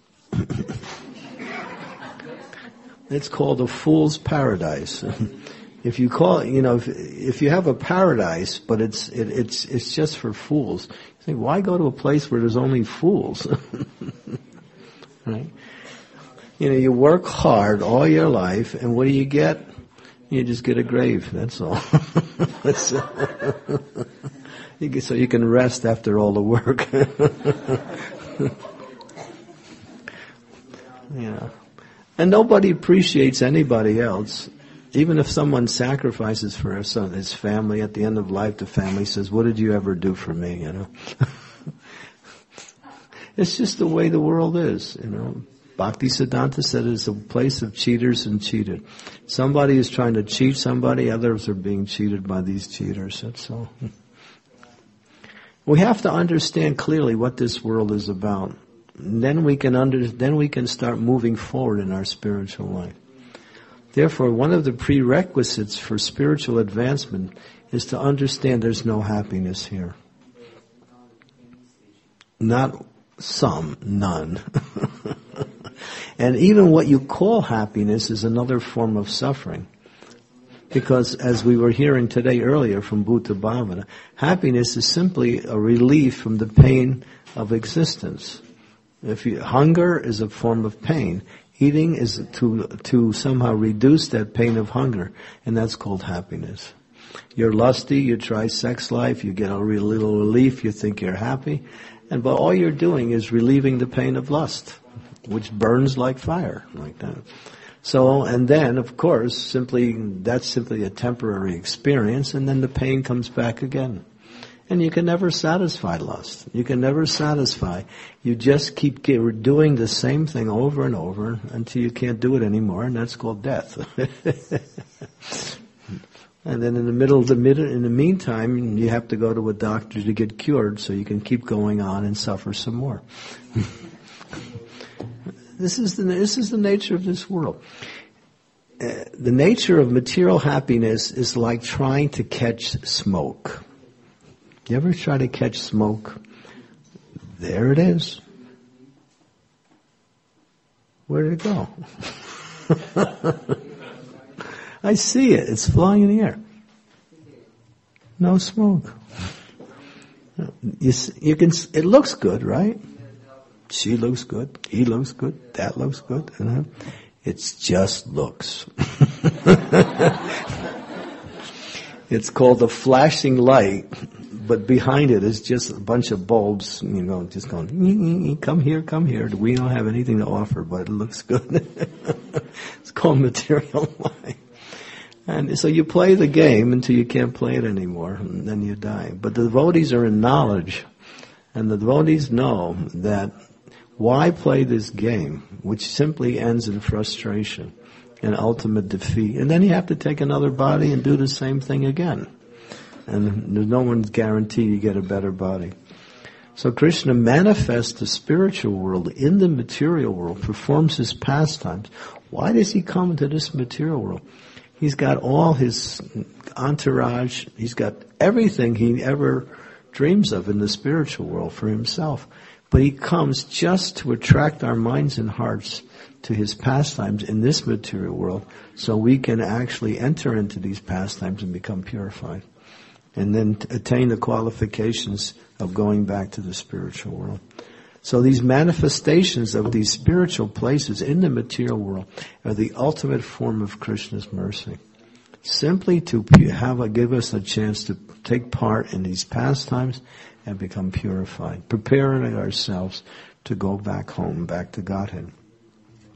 It's called a fool's paradise. If you call it, you know, if, if you have a paradise, but it's it, it's it's just for fools, you think, why go to a place where there's only fools? Right? You know, you work hard all your life, and what do you get? You just get a grave, that's all. That's, you get, so you can rest after all the work. You know. And nobody appreciates anybody else. Even if someone sacrifices for his son, his family, at the end of life, the family says, what did you ever do for me, you know? It's just the way the world is, you know. Bhaktisiddhanta said it's a place of cheaters and cheated. Somebody is trying to cheat somebody, others are being cheated by these cheaters, that's all. We have to understand clearly what this world is about. And then we can under, then we can start moving forward in our spiritual life. Therefore, one of the prerequisites for spiritual advancement is to understand there's no happiness here. Not some, none. And even what you call happiness is another form of suffering. Because as we were hearing today earlier from Bhuta Bhavana, happiness is simply a relief from the pain of existence. If you, hunger is a form of pain. Eating is to to somehow reduce that pain of hunger, and that's called happiness. You're lusty, you try sex life, you get a real little relief, you think you're happy, and but all you're doing is relieving the pain of lust, which burns like fire, like that. So, and then, of course, simply that's simply a temporary experience, and then the pain comes back again. And you can never satisfy lust. You can never satisfy. You just keep doing the same thing over and over until you can't do it anymore, and that's called death. And then in the middle of the mid, in the meantime, you have to go to a doctor to get cured, so you can keep going on and suffer some more. This is the this is the nature of this world. Uh, the nature of material happiness is like trying to catch smoke. You ever try to catch smoke? There it is. Where did it go? I see it. It's flying in the air. No smoke. You, you can. It looks good, right? She looks good. He looks good. That looks good. It's just looks. It's called a flashing light. But behind it is just a bunch of bulbs, you know, just going, come here, come here. We don't have anything to offer, but it looks good. It's called material life. And so you play the game until you can't play it anymore, and then you die. But the devotees are in knowledge, and the devotees know that why play this game, which simply ends in frustration and ultimate defeat. And then you have to take another body and do the same thing again. And there's no one's guarantee you get a better body. So Krishna manifests the spiritual world in the material world, performs his pastimes. Why does he come into this material world? He's got all his entourage, he's got everything he ever dreams of in the spiritual world for himself. But he comes just to attract our minds and hearts to his pastimes in this material world, so we can actually enter into these pastimes and become purified. And then attain the qualifications of going back to the spiritual world. So these manifestations of these spiritual places in the material world are the ultimate form of Krishna's mercy. Simply to have a, give us a chance to take part in these pastimes and become purified, preparing ourselves to go back home, back to Godhead.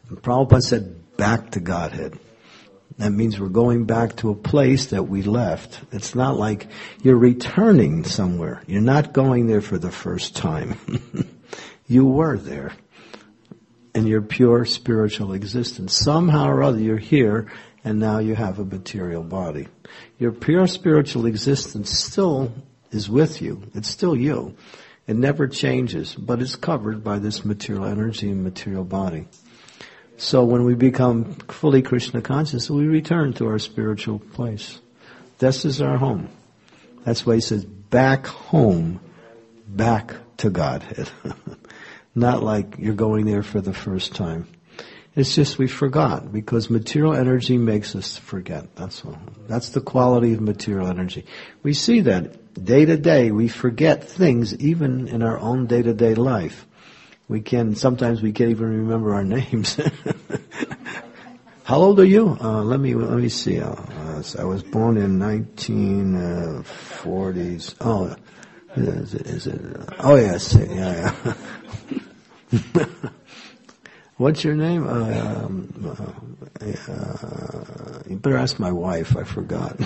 And Prabhupada said, back to Godhead. That means we're going back to a place that we left. It's not like you're returning somewhere. You're not going there for the first time. You were there in your pure spiritual existence. Somehow or other you're here and now you have a material body. Your pure spiritual existence still is with you. It's still you. It never changes, but it's covered by this material energy and material body. So when we become fully Krishna conscious, we return to our spiritual place. This is our home. That's why he says, back home, back to Godhead. Not like you're going there for the first time. It's just we forgot, because material energy makes us forget. That's all. That's the quality of material energy. We see that day to day. We forget things even in our own day-to-day life. We can, sometimes we can't even remember our names. How old are you? Uh, let me, let me see. Uh, I was born in nineteen forties. Oh, is it, is it, oh yes, yeah, yeah. What's your name? Uh, um, uh, you better ask my wife, I forgot.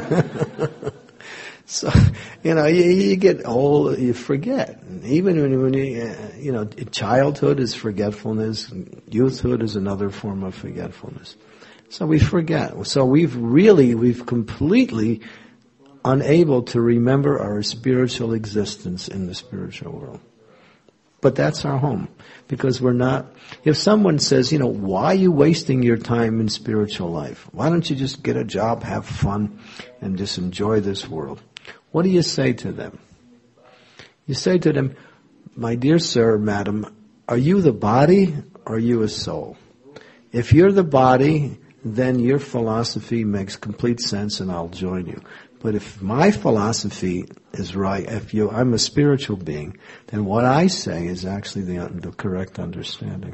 So, you know, you, you get old, you forget. Even when, when you, uh, you know, childhood is forgetfulness, youthhood is another form of forgetfulness. So we forget. So we've really, we've completely unable to remember our spiritual existence in the spiritual world. But that's our home. Because we're not, if someone says, you know, why are you wasting your time in spiritual life? Why don't you just get a job, have fun, and just enjoy this world? What do you say to them? You say to them, my dear sir, madam, are you the body or are you a soul? If you're the body, then your philosophy makes complete sense and I'll join you. But if my philosophy is right, if you, I'm a spiritual being, then what I say is actually the, the correct understanding.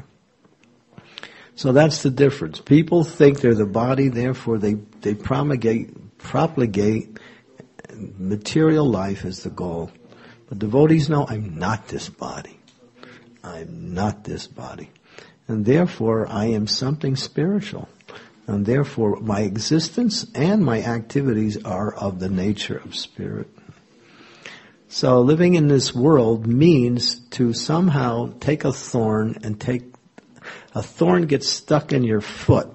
So that's the difference. People think they're the body, therefore they, they promulgate, propagate material life as the goal. But devotees know, I'm not this body. I'm not this body. And therefore, I am something spiritual. And therefore, my existence and my activities are of the nature of spirit. So living in this world means to somehow take a thorn and take, a thorn gets stuck in your foot.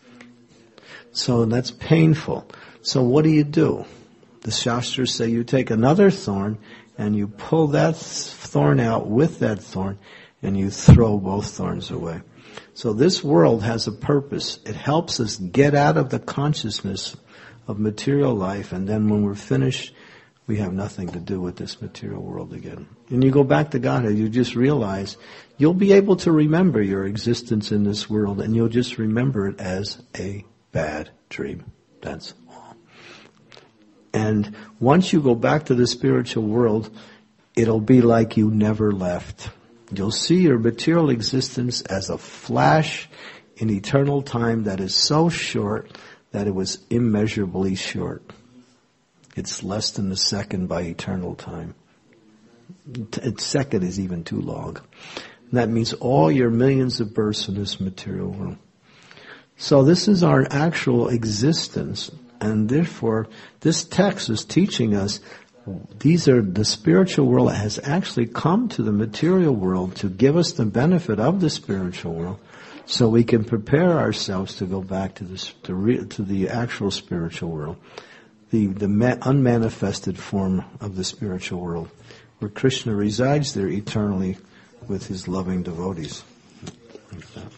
So that's painful. So what do you do? The Shastras say you take another thorn and you pull that thorn out with that thorn and you throw both thorns away. So this world has a purpose. It helps us get out of the consciousness of material life, and then when we're finished, we have nothing to do with this material world again. And you go back to Godhead, you just realize you'll be able to remember your existence in this world, and you'll just remember it as a bad dream. That's all. And once you go back to the spiritual world, it'll be like you never left. You'll see your material existence as a flash in eternal time that is so short that it was immeasurably short. It's less than a second by eternal time. A second is even too long. And that means all your millions of births in this material world. So this is our actual existence, and therefore this text is teaching us these are the spiritual world has actually come to the material world to give us the benefit of the spiritual world, so we can prepare ourselves to go back to this to, re, to the actual spiritual world, the the ma- unmanifested form of the spiritual world, where Krishna resides there eternally with his loving devotees. Like that.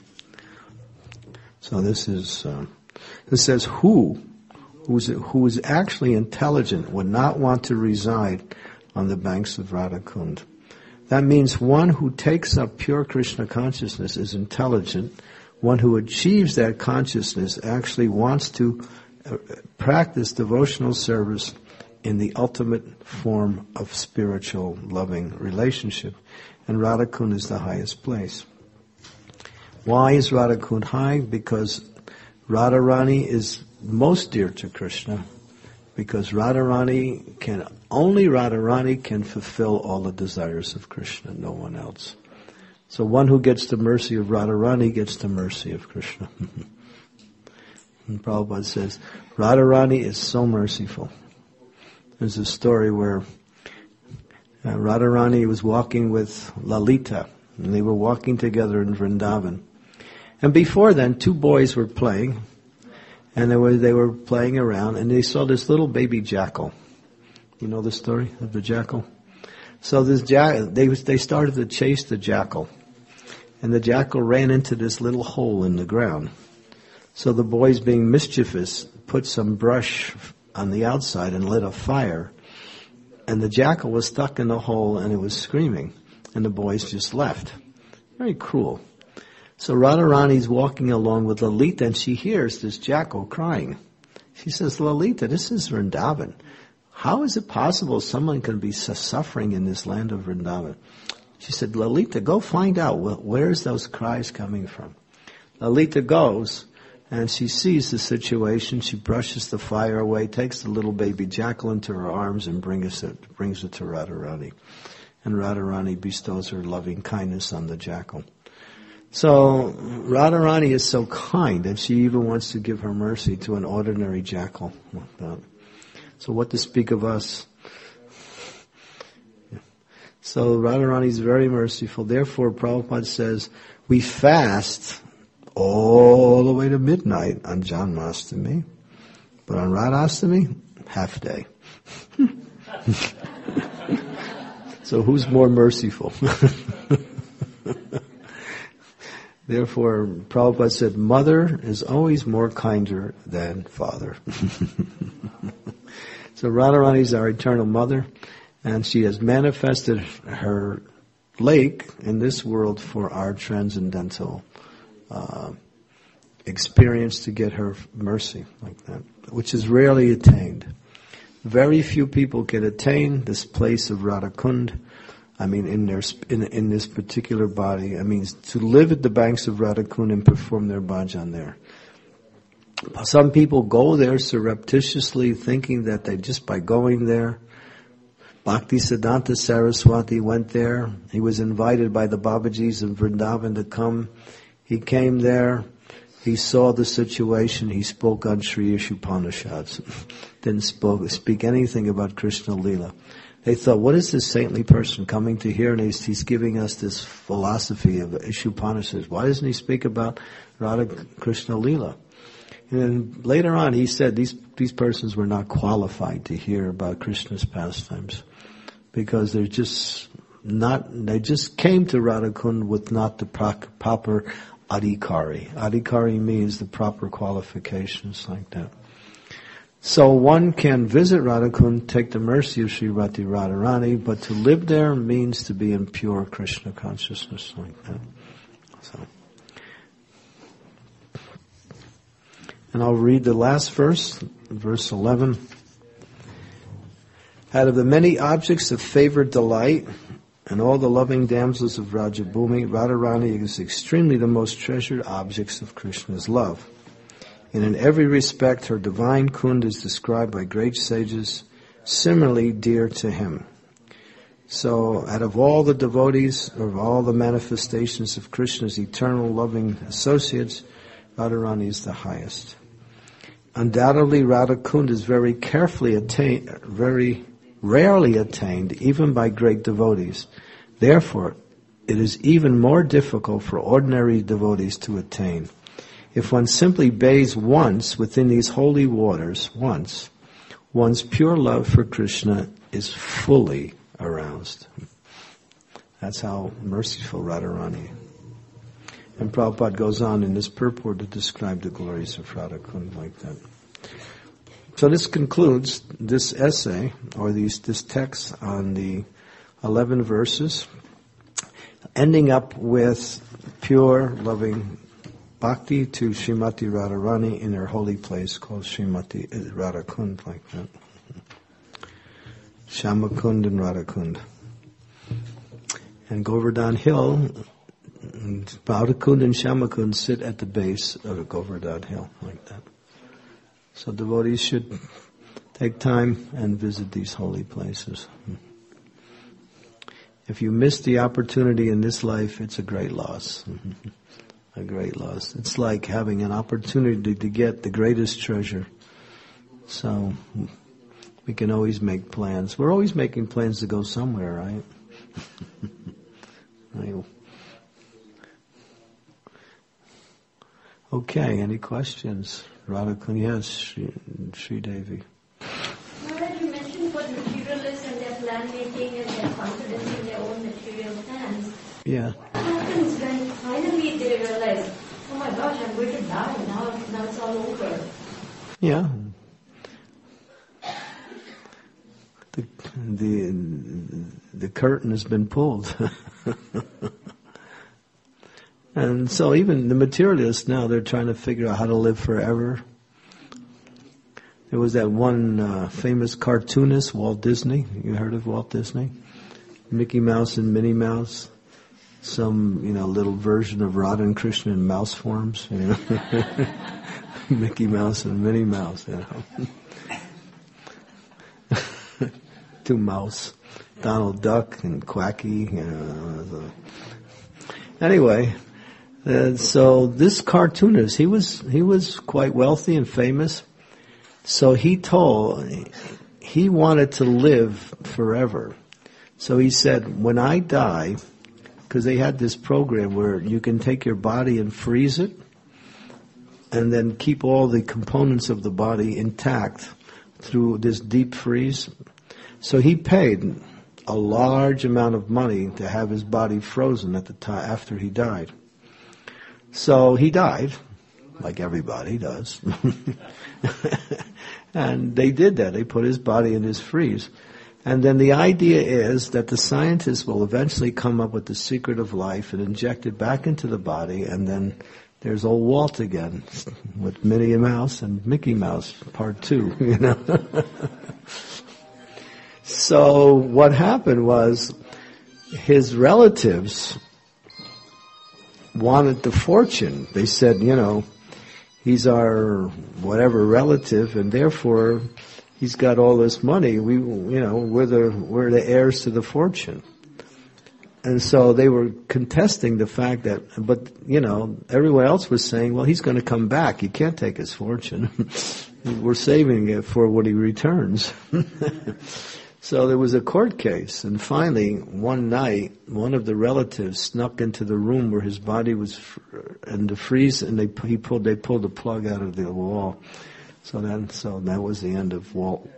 So this is um, this says who. Who's, who is actually intelligent would not want to reside on the banks of Radhakund. That means one who takes up pure Krishna consciousness is intelligent. One who achieves that consciousness actually wants to uh, practice devotional service in the ultimate form of spiritual loving relationship. And Radhakund is the highest place. Why is Radhakund high? Because Radharani is most dear to Krishna, because Radharani can, only Radharani can fulfill all the desires of Krishna, no one else. So one who gets the mercy of Radharani gets the mercy of Krishna. And Prabhupada says, Radharani is so merciful. There's a story where uh, Radharani was walking with Lalita, and they were walking together in Vrindavan. And before then, two boys were playing, and they were, they were playing around, and they saw this little baby jackal. You know the story of the jackal? So this jack, they they started to chase the jackal, and the jackal ran into this little hole in the ground. So the boys, being mischievous, put some brush on the outside and lit a fire, and the jackal was stuck in the hole and it was screaming, and the boys just left. Very cruel. So Radharani's walking along with Lalita, and she hears this jackal crying. She says, Lalita, this is Vrindavan. How is it possible someone can be suffering in this land of Vrindavan? She said, Lalita, go find out. Where's those cries coming from? Lalita goes, and she sees the situation. She brushes the fire away, takes the little baby jackal into her arms, and brings it, brings it to Radharani. And Radharani bestows her loving kindness on the jackal. So Radharani is so kind that she even wants to give her mercy to an ordinary jackal like that. So what to speak of us? So Radharani is very merciful. Therefore, Prabhupada says, we fast all the way to midnight on Janmashtami, but on Radhastami, half day. So who's more merciful? Therefore, Prabhupada said, mother is always more kinder than father. So Radharani is our eternal mother, and she has manifested her lake in this world for our transcendental uh, experience to get her mercy like that, which is rarely attained. Very few people can attain this place of Radhakund. I mean, in their in, in this particular body. I mean, to live at the banks of Radhakund and perform their bhajan there. Some people go there surreptitiously, thinking that they just by going there. Bhaktisiddhanta Saraswati went there. He was invited by the Babajis in Vrindavan to come. He came there. He saw the situation. He spoke on Sri Ishopanishads. Didn't spoke, speak anything about Krishna Lila. They thought, what is this saintly person coming to here? And he's, he's giving us this philosophy of Ishopanishads. Why doesn't he speak about Radha Krishna Lila? And then later on he said these, these persons were not qualified to hear about Krishna's pastimes. Because they're just not, they just came to Radhakund with not the proper adhikari. Adhikari means the proper qualifications like that. So one can visit Radhakund, take the mercy of Srimati Radharani, but to live there means to be in pure Krishna consciousness like that. So, and I'll read the last verse, verse eleven. Out of the many objects of favored delight and all the loving damsels of Rajabhumi, Radharani is extremely the most treasured objects of Krishna's love. And in every respect, her divine kund is described by great sages, similarly dear to him. So, out of all the devotees, of all the manifestations of Krishna's eternal loving associates, Radharani is the highest. Undoubtedly, Radha Kund is very carefully attained, very rarely attained, even by great devotees. Therefore, it is even more difficult for ordinary devotees to attain. If one simply bathes once within these holy waters, once, one's pure love for Krishna is fully aroused. That's how merciful Radharani. And Prabhupada goes on in this purport to describe the glories of Radha Kund like that. So this concludes this essay, or these, this text on the eleven verses, ending up with pure, loving bhakti to Srimati Radharani in her holy place called Srimati Radhakund, like that. Shyamakund and Radhakund. And Govardhan Hill, Radhakund and Shyamakund sit at the base of Govardhan Hill, like that. So devotees should take time and visit these holy places. If you miss the opportunity in this life, it's a great loss. A great loss. It's like having an opportunity to get the greatest treasure. So we can always make plans. We're always making plans to go somewhere, right? Okay, any questions? Radha, yes, Sri, Sri Devi. Maharaj, you mentioned for materialists and their plan making and their confidence in their own material plans. Yeah. What happens when finally they realize, oh my gosh, I'm going to die, now, now it's all over? Yeah. The, the, the curtain has been pulled. And so even the materialists now, they're trying to figure out how to live forever. There was that one uh, famous cartoonist, Walt Disney. You heard of Walt Disney? Mickey Mouse and Minnie Mouse. Some, you know, little version of Radha and Krishna in mouse forms. You know? Mickey Mouse and Minnie Mouse, you know. Two mouse. Donald Duck and Quacky. You know. Anyway, uh, so this cartoonist, he was he was quite wealthy and famous. So he told, he wanted to live forever. So he said, when I die, because they had this program where you can take your body and freeze it, and then keep all the components of the body intact through this deep freeze. So he paid a large amount of money to have his body frozen at the time after he died. So he died, like everybody does. And they did that. They put his body in his freeze. And then the idea is that the scientists will eventually come up with the secret of life and inject it back into the body, and then there's old Walt again with Minnie Mouse and Mickey Mouse, part two, you know. So what happened was his relatives wanted the fortune. They said, you know, he's our whatever relative, and therefore he's got all this money. We, you know, we're the we're the heirs to the fortune. And so they were contesting the fact that, but you know, everyone else was saying, well, he's going to come back. You can't take his fortune. We're saving it for when he returns. So there was a court case, and finally, one night, one of the relatives snuck into the room where his body was fr- in the freeze, and they he pulled they pulled the plug out of the wall. So then, so that was the end of Walt.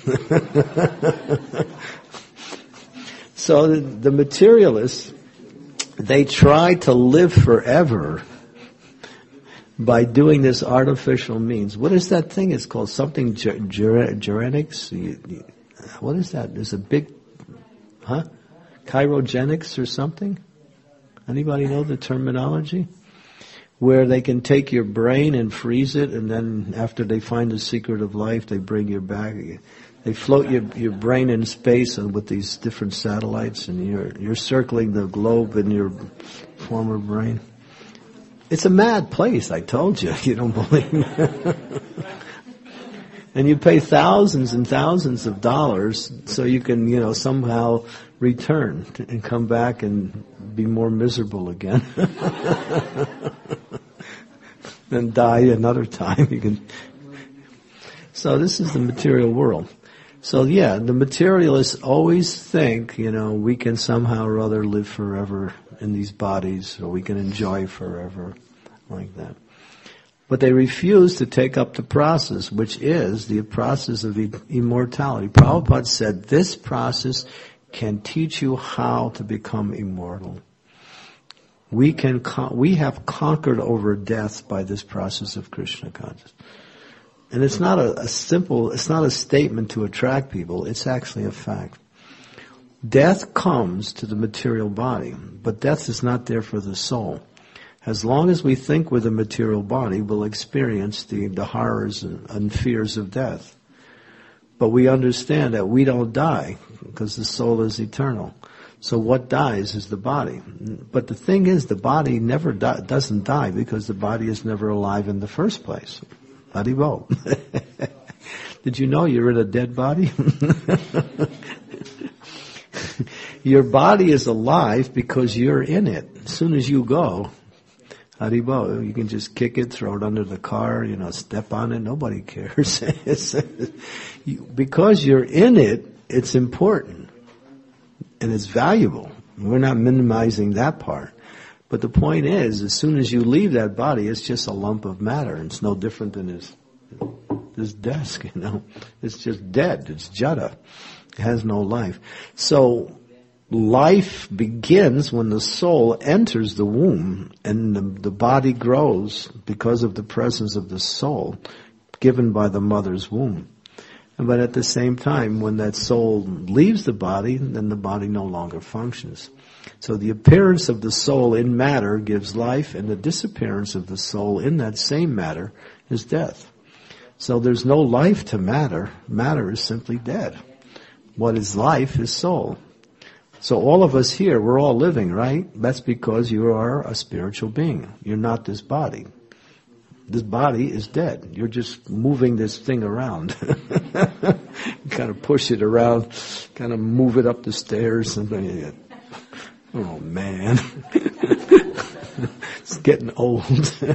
So the, the materialists, they try to live forever by doing this artificial means. What is that thing? It's called something ger- ger- gerenics. You, you, What is that? There's a big, huh? Chirogenics or something? Anybody know the terminology? Where they can take your brain and freeze it, and then after they find the secret of life, they bring you back. They float your your brain in space and with these different satellites, and you're you're circling the globe in your former brain. It's a mad place, I told you. You don't believe me. And you pay thousands and thousands of dollars so you can, you know, somehow return to, and come back and be more miserable again. Then die another time. You can. So this is the material world. So yeah, the materialists always think, you know, we can somehow or other live forever in these bodies, or we can enjoy forever, like that. But they refuse to take up the process, which is the process of e- immortality. Prabhupada said this process can teach you how to become immortal. We can con- we have conquered over death by this process of Krishna consciousness. And it's not a, a simple, it's not a statement to attract people, it's actually a fact. Death comes to the material body, but death is not there for the soul. As long as we think we're the material body, we'll experience the, the horrors and, and fears of death. But we understand that we don't die because the soul is eternal. So what dies is the body. But the thing is, the body never di- doesn't die because the body is never alive in the first place. Haribol. Did you know you're in a dead body? your body is alive because you're in it. As soon as you go, Haribo, you can just kick it, throw it under the car, you know, step on it, nobody cares. you, because you're in it, it's important. And it's valuable. We're not minimizing that part. But the point is, as soon as you leave that body, it's just a lump of matter. It's no different than this, this desk, you know. It's just dead. It's jada. It has no life. So, life begins when the soul enters the womb and the, the body grows because of the presence of the soul given by the mother's womb. But at the same time, when that soul leaves the body, then the body no longer functions. So the appearance of the soul in matter gives life, and the disappearance of the soul in that same matter is death. So there's no life to matter. Matter is simply dead. What is life is soul. So all of us here, we're all living, right? That's because you are a spiritual being. You're not this body. This body is dead. You're just moving this thing around. Kind of push it around, kind of move it up the stairs. And then, oh man, it's getting old.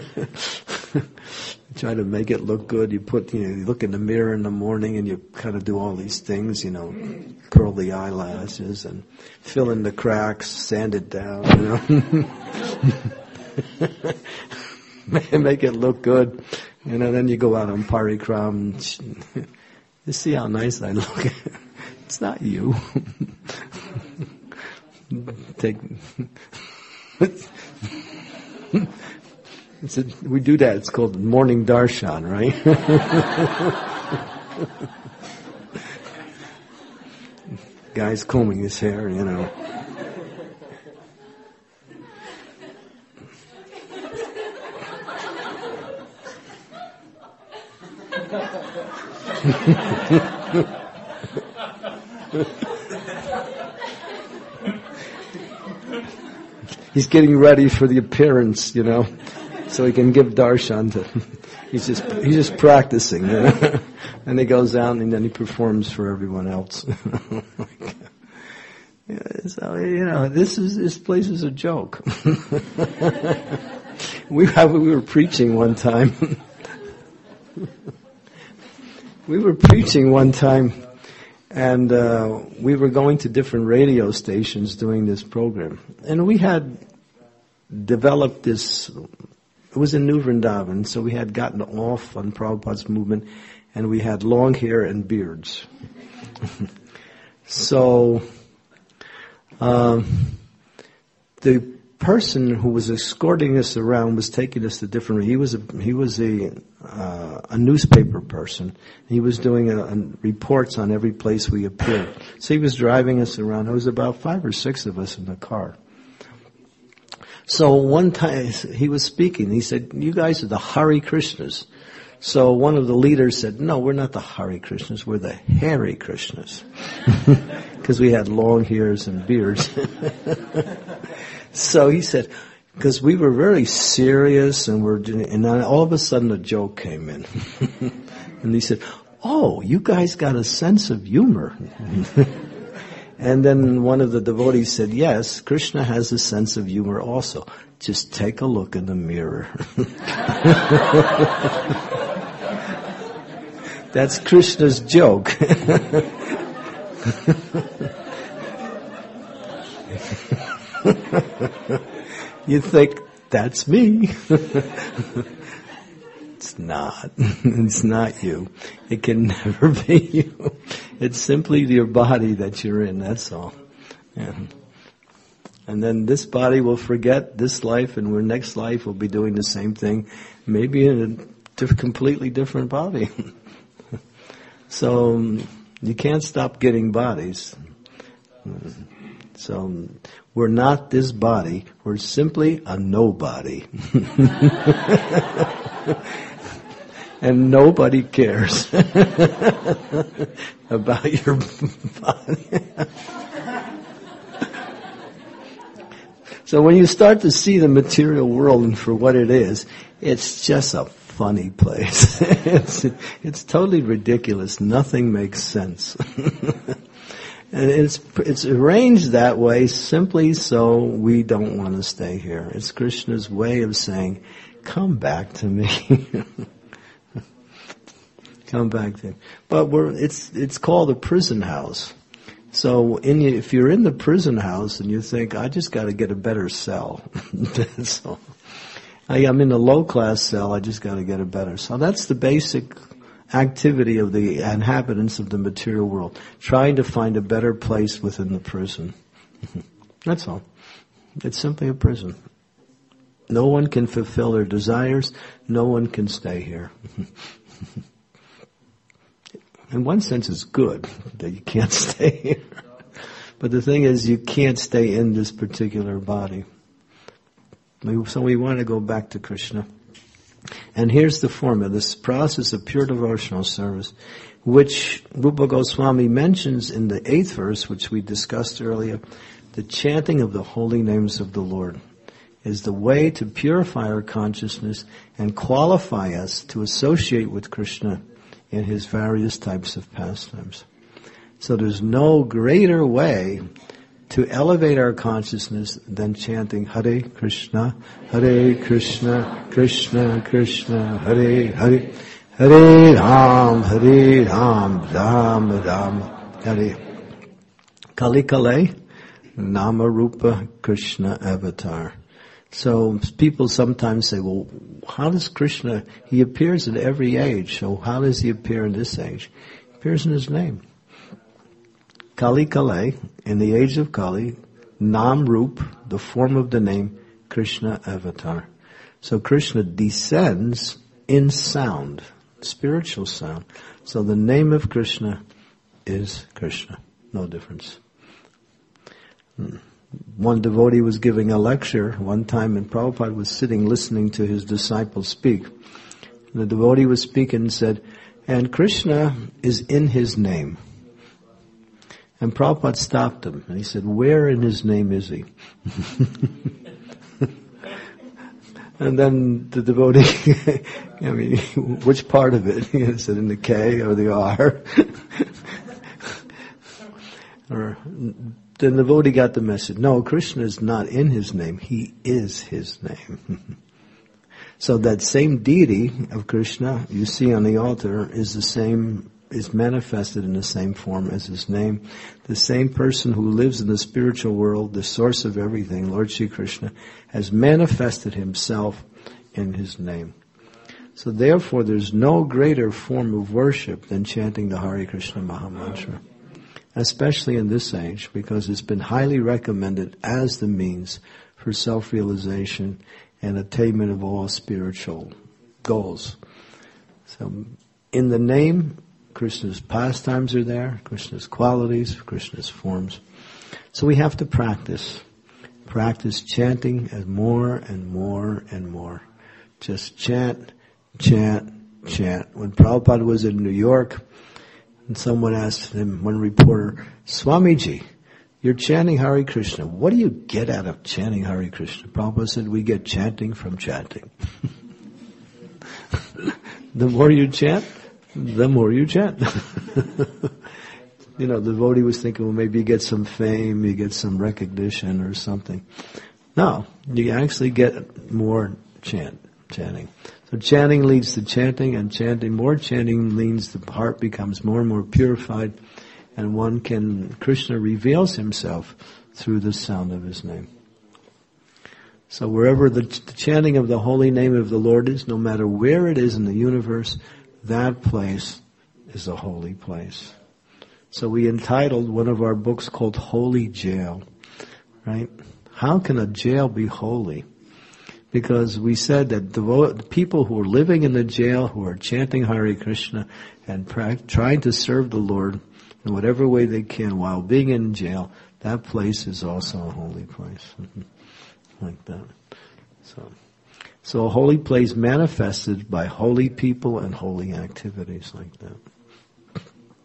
Try to make it look good. You put, you know, you look in the mirror in the morning and you kind of do all these things, you know, curl the eyelashes and fill in the cracks, sand it down, you know. Make it look good. You know, then you go out on parikram. You see how nice I look. It's not you. Take. It's a, we do that. It's called morning darshan, right? Guy's combing his hair, you know. He's getting ready for the appearance, you know, so he can give darshan to. He's just he's just practicing, you know, and he goes out and then he performs for everyone else. Yeah, so you know, this is this place is a joke. we have, we were preaching one time. We were preaching one time, and uh, we were going to different radio stations doing this program. And we had developed this, it was in New Vrindavan, so we had gotten off on Prabhupada's movement, and we had long hair and beards. So, um, the person who was escorting us around was taking us to different. He was a he was a uh, a newspaper person. He was doing a, a reports on every place we appeared. So he was driving us around. There was about five or six of us in the car. So one time he was speaking. He said, "You guys are the Hare Krishnas." So one of the leaders said, "No, we're not the Hare Krishnas. We're the Hare Krishnas," because we had long hairs and beards. So he said, because we were very serious and we're doing, and then all of a sudden a joke came in. And he said, "Oh, you guys got a sense of humor." And then one of the devotees said, "Yes, Krishna has a sense of humor also. Just take a look in the mirror." That's Krishna's joke. You think, that's me. It's not. It's not you. It can never be you. It's simply your body that you're in, that's all. Yeah. And then this body will forget this life, and our next life will be doing the same thing, maybe in a diff- completely different body. So um, you can't stop getting bodies. So we're not this body. We're simply a nobody. And nobody cares about your body. So when you start to see the material world for what it is, it's just a funny place. it's, it's totally ridiculous. Nothing makes sense. And it's it's arranged that way simply so we don't want to stay here. It's Krishna's way of saying, come back to me. Come back to me. But we're, it's it's called a prison house. So in, if you're in the prison house and you think, I just got to get a better cell. So I, I'm in a low-class cell, I just got to get a better cell. That's the basic activity of the inhabitants of the material world, trying to find a better place within the prison. That's all. It's simply a prison. No one can fulfill their desires. No one can stay here. In one sense, it's good that you can't stay here. But the thing is, you can't stay in this particular body. So we want to go back to Krishna. And here's the formula, this process of pure devotional service, which Rupa Goswami mentions in the eighth verse, which we discussed earlier. The chanting of the holy names of the Lord is the way to purify our consciousness and qualify us to associate with Krishna in his various types of pastimes. So there's no greater way to elevate our consciousness than chanting Hare Krishna, Hare Krishna, Krishna Krishna, Hare Hare, Hare Ram, Hare Ram, Ram Ram, Hare. Kali Kale, Nama Rupa Krishna Avatar. So people sometimes say, well, how does Krishna, he appears at every age, so how does he appear in this age? He appears in his name. Kali Kale, in the age of Kali, Nam Rup, the form of the name, Krishna Avatar. So Krishna descends in sound, spiritual sound. So the name of Krishna is Krishna. No difference. One devotee was giving a lecture one time, and Prabhupada was sitting listening to his disciple speak. And the devotee was speaking and said, and Krishna is in his name. And Prabhupada stopped him, and he said, where in his name is he? And then the devotee, I mean, which part of it? He said, in the K or the R? Or, then the devotee got the message. No, Krishna is not in his name. He is his name. So that same deity of Krishna you see on the altar is the same, is manifested in the same form as his name. The same person who lives in the spiritual world, the source of everything, Lord Shri Krishna, has manifested himself in his name. So therefore there's no greater form of worship than chanting the Hare Krishna Mahamantra. Especially in this age, because it's been highly recommended as the means for self-realization and attainment of all spiritual goals. So, in the name, Krishna's pastimes are there, Krishna's qualities, Krishna's forms. So we have to practice. Practice chanting as more and more and more. Just chant, chant, chant. When Prabhupada was in New York, and someone asked him, one reporter, Swamiji, you're chanting Hare Krishna. What do you get out of chanting Hare Krishna? Prabhupada said, we get chanting from chanting. The more you chant, the more you chant. You know, the devotee was thinking, well, maybe you get some fame, you get some recognition or something. No, you actually get more chant, chanting. So chanting leads to chanting, and chanting, more chanting means the heart becomes more and more purified, and one can, Krishna reveals himself through the sound of his name. So wherever the, the chanting of the holy name of the Lord is, no matter where it is in the universe, that place is a holy place. So we entitled one of our books called Holy Jail, right? How can a jail be holy? Because we said that the people who are living in the jail, who are chanting Hare Krishna and pra- trying to serve the Lord in whatever way they can while being in jail, that place is also a holy place. Like that. So, so a holy place manifested by holy people and holy activities like that.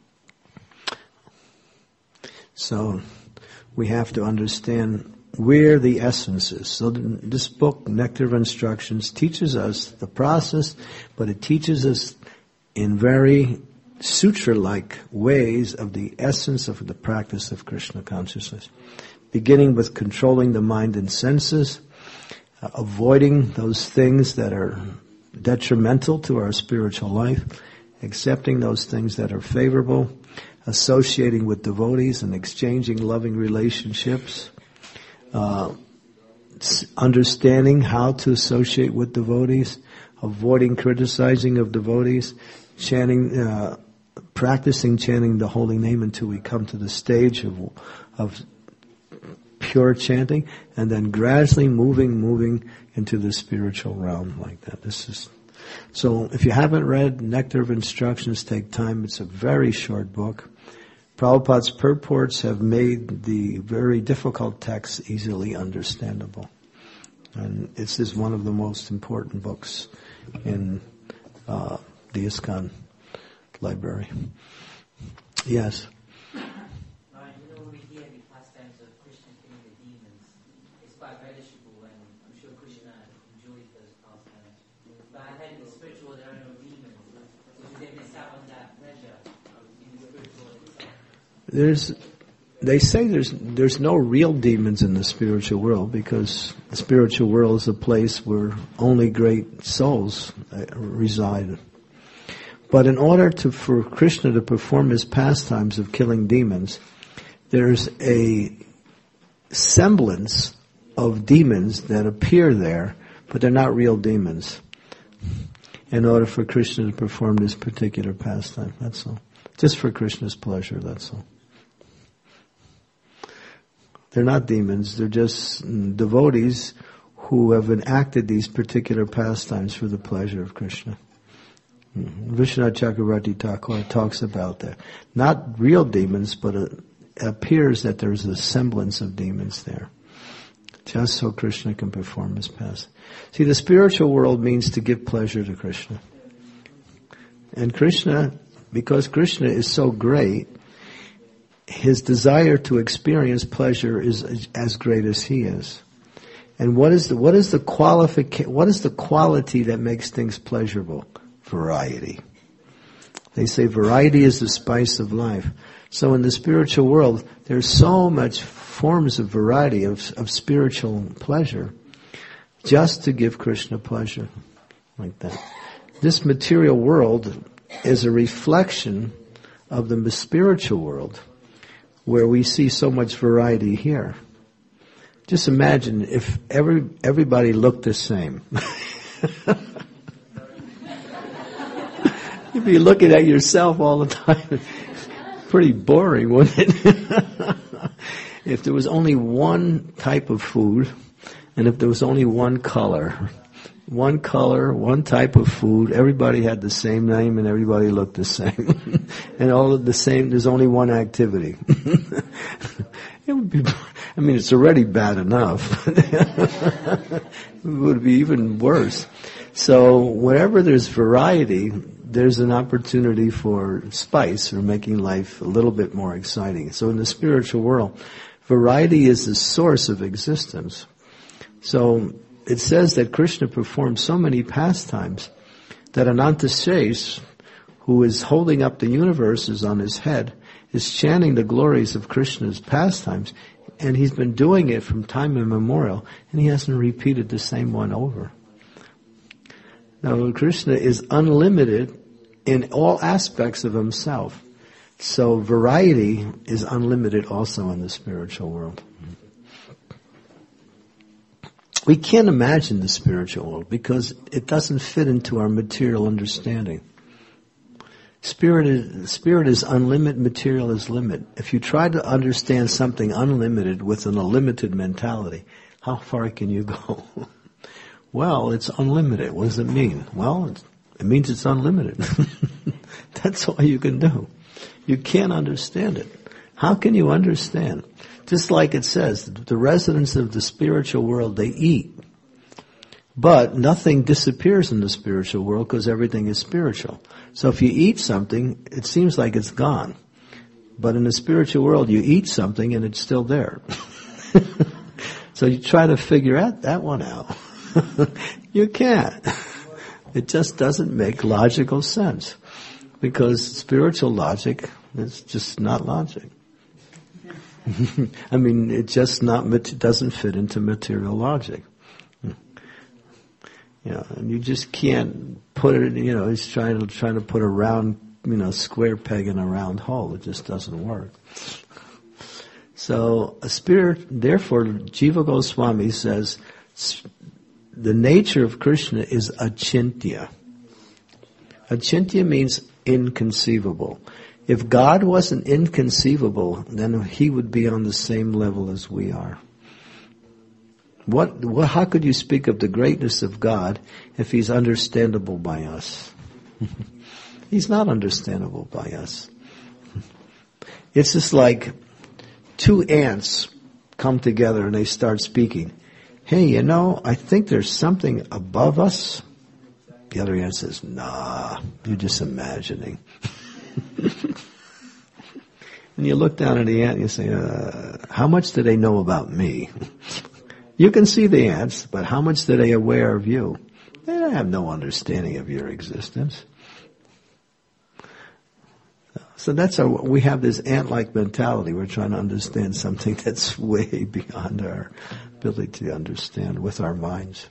So we have to understand where the essence is. So this book, Nectar of Instructions, teaches us the process, but it teaches us in very sutra-like ways of the essence of the practice of Krishna consciousness, beginning with controlling the mind and senses, uh, avoiding those things that are detrimental to our spiritual life, accepting those things that are favorable, associating with devotees and exchanging loving relationships, uh, understanding how to associate with devotees, avoiding criticizing of devotees, chanting, uh, practicing chanting the holy name until we come to the stage of, of pure chanting, and then gradually moving, moving into the spiritual realm like that. This is so. If you haven't read Nectar of Instructions, take time. It's a very short book. Prabhupada's purports have made the very difficult texts easily understandable, and this is one of the most important books in uh, the ISKCON library. Yes. There's, they say there's there's no real demons in the spiritual world, because the spiritual world is a place where only great souls reside. But in order to for Krishna to perform his pastimes of killing demons, there's a semblance of demons that appear there, but they're not real demons, in order for Krishna to perform this particular pastime. That's all. Just for Krishna's pleasure, that's all. They're not demons, they're just devotees who have enacted these particular pastimes for the pleasure of Krishna. Vishwanath Chakravarti Thakur talks about that. Not real demons, but it appears that there's a semblance of demons there, just so Krishna can perform his pastime. See, the spiritual world means to give pleasure to Krishna. And Krishna, because Krishna is so great, his desire to experience pleasure is as great as he is. And what is the what is the qualifica- what is the quality that makes things pleasurable? Variety. They say variety is the spice of life. So in the spiritual world, there's so much forms of variety of, of spiritual pleasure, just to give Krishna pleasure, like that. This material world is a reflection of the spiritual world, where we see so much variety here. Just imagine if every everybody looked the same. You'd be looking at yourself all the time. Pretty boring, wouldn't it? If there was only one type of food, and if there was only one color, one color, one type of food, everybody had the same name and everybody looked the same. And all of the same, there's only one activity. It would be, I mean, it's already bad enough. It would be even worse. So wherever there's variety, there's an opportunity for spice, for making life a little bit more exciting. So in the spiritual world, variety is the source of existence. So it says that Krishna performed so many pastimes that Anantashesh, who is holding up the universes on his head, is chanting the glories of Krishna's pastimes, and he's been doing it from time immemorial, and he hasn't repeated the same one over. Now, Krishna is unlimited in all aspects of himself, so variety is unlimited also in the spiritual world. We can't imagine the spiritual world because it doesn't fit into our material understanding. Spirit is, spirit is unlimited, material is limit. If you try to understand something unlimited with an unlimited mentality, how far can you go? Well, it's unlimited. What does it mean? Well, it's, it means it's unlimited. That's all you can do. You can't understand it. How can you understand? Just like it says, the residents of the spiritual world, they eat. But nothing disappears in the spiritual world because everything is spiritual. So if you eat something, it seems like it's gone. But in the spiritual world, you eat something and it's still there. So you try to figure out that one out. You can't. It just doesn't make logical sense. Because spiritual logic is just not logic. I mean, it just not it doesn't fit into material logic. You know, and you just can't put it. You know, it's trying to trying to put a round, you know, square peg in a round hole. It just doesn't work. So a spirit, therefore, Jiva Goswami says, the nature of Krishna is achintya. Achintya means inconceivable. If God wasn't inconceivable, then He would be on the same level as we are. What, what, how could you speak of the greatness of God if He's understandable by us? He's not understandable by us. It's just like two ants come together and they start speaking. Hey, you know, I think there's something above us. The other ant says, nah, you're just imagining. And you look down at the ant and you say, uh, how much do they know about me? You can see the ants, but how much are they aware of you? They have no understanding of your existence. So that's our, we have this ant-like mentality. We're trying to understand something that's way beyond our ability to understand with our minds.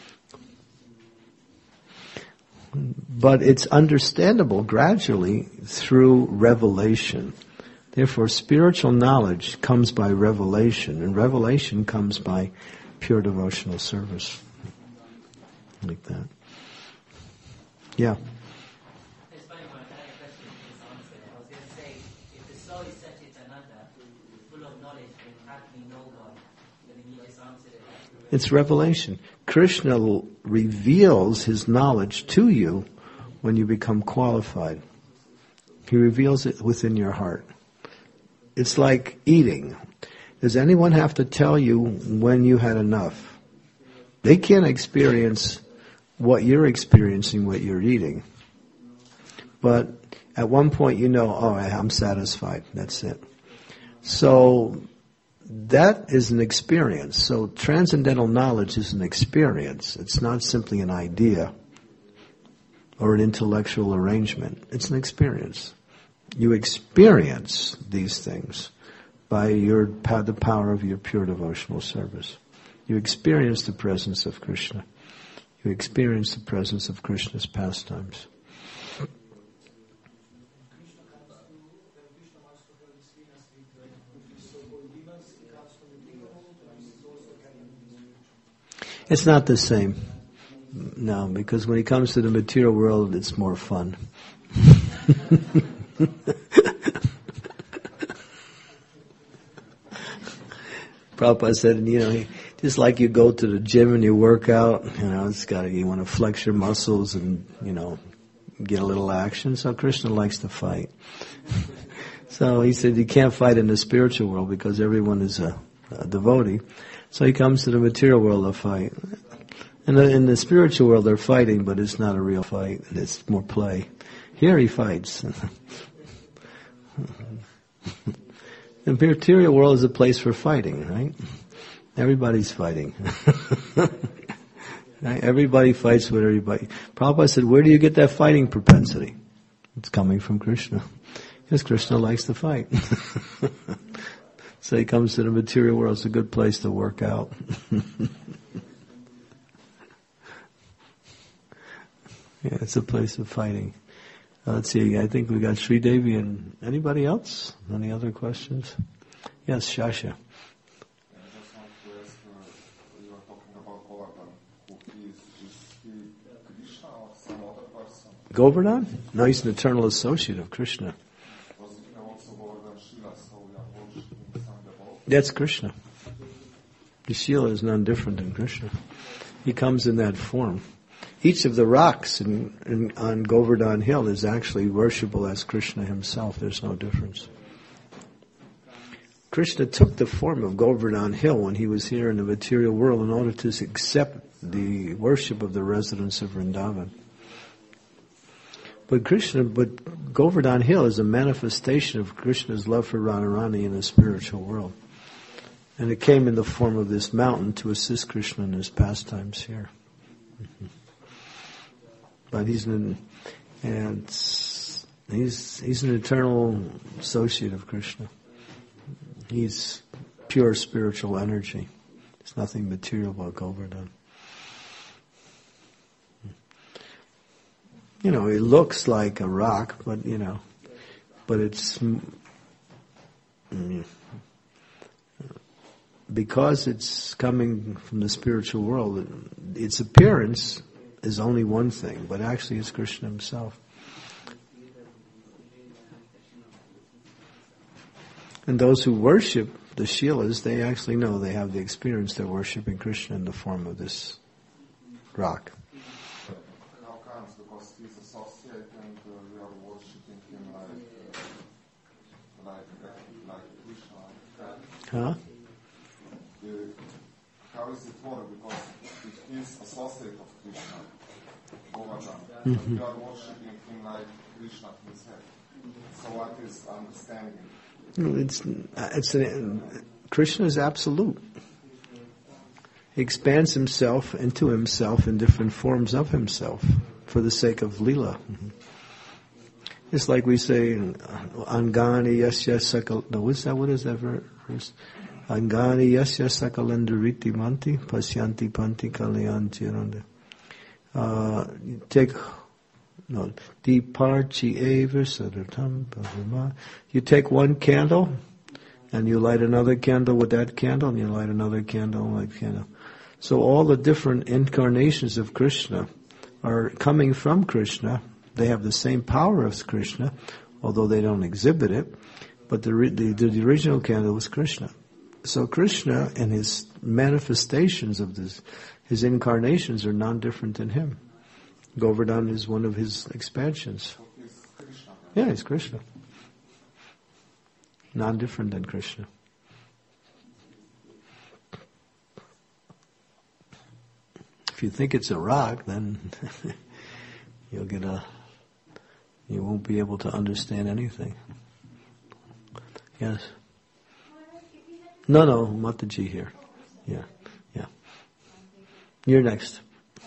But it's understandable gradually through revelation. Therefore, spiritual knowledge comes by revelation, and revelation comes by pure devotional service. Like that. Yeah. It's funny, when I had a question to this answer, I was going to say, if the soul is Satchitananda, full of knowledge, then how can we know God? Then he just answered it. It's revelation. Krishna reveals His knowledge to you when you become qualified. He reveals it within your heart. It's like eating. Does anyone have to tell you when you had enough? They can't experience what you're experiencing, what you're eating. But at one point you know, oh, I'm satisfied. That's it. So that is an experience. So transcendental knowledge is an experience. It's not simply an idea or an intellectual arrangement. It's an experience. You experience these things by your the power of your pure devotional service. You experience the presence of Krishna. You experience the presence of Krishna's pastimes. It's not the same. No, because when he comes to the material world, it's more fun. Prabhupada said, you know, just like you go to the gym and you work out, you know, it's got to, you want to flex your muscles and, you know, get a little action. So Krishna likes to fight. So he said you can't fight in the spiritual world because everyone is a, a devotee. So he comes to the material world to fight. In the, in the spiritual world they're fighting, but it's not a real fight. It's more play. Here he fights. The material world is a place for fighting, right? Everybody's fighting. Right? Everybody fights with everybody. Prabhupada said, where do you get that fighting propensity? It's coming from Krishna. Because Krishna likes to fight. So he comes to the material world. It's a good place to work out. Yeah, it's a place of fighting. Uh, let's see, I think we got Sri Devi and anybody else? Any other questions? Yes, Shasha. Govardhan? No, he's an eternal associate of Krishna. That's Krishna. The Shila is none different than Krishna. He comes in that form. Each of the rocks in, in, on Govardhan Hill is actually worshipable as Krishna himself. There's no difference. Krishna took the form of Govardhan Hill when he was here in the material world in order to accept the worship of the residents of Vrindavan. But Krishna, but Govardhan Hill is a manifestation of Krishna's love for Radharani in the spiritual world. And it came in the form of this mountain to assist Krishna in his pastimes here. Mm-hmm. But he's in, and He's he's an eternal associate of Krishna. He's pure spiritual energy. There's nothing material about Govardhan. You know, it looks like a rock, but you know, but it's mm, because it's coming from the spiritual world. Its appearance is only one thing, but actually it's Krishna himself. And those who worship the Shilas, they actually know, they have the experience, they're worshiping Krishna in the form of this rock. How comes? Because he's associate and uh, we are worshipping him like, uh, like, like Krishna. Like Huh? uh, how is it work? Because it is associate of Krishna, Govardhan. Mm-hmm. But we are worshipping him like Krishna himself. So what is understanding? It's it's an, Krishna is absolute. He expands himself into himself in different forms of himself for the sake of Leela. Mm-hmm. It's like we say, Angani yasya sakal. No, what's that? What is that verse? Angani yasya sakalandariti manti pasyanti panti kalyanti. Uh, you take. No, Deeparchi eva sadatam bhavama. You take one candle, and you light another candle with that candle, and you light another candle with that candle. So all the different incarnations of Krishna are coming from Krishna. They have the same power as Krishna, although they don't exhibit it. But the the, the original candle was Krishna. So Krishna and his manifestations of this, his incarnations are non-different than him. Govardhan is one of his expansions. Yeah, it's Krishna. Non-different than Krishna. If you think it's a rock, then you'll get a, you won't be able to understand anything. Yes? No, no, Mataji here. Yeah, yeah. You're next.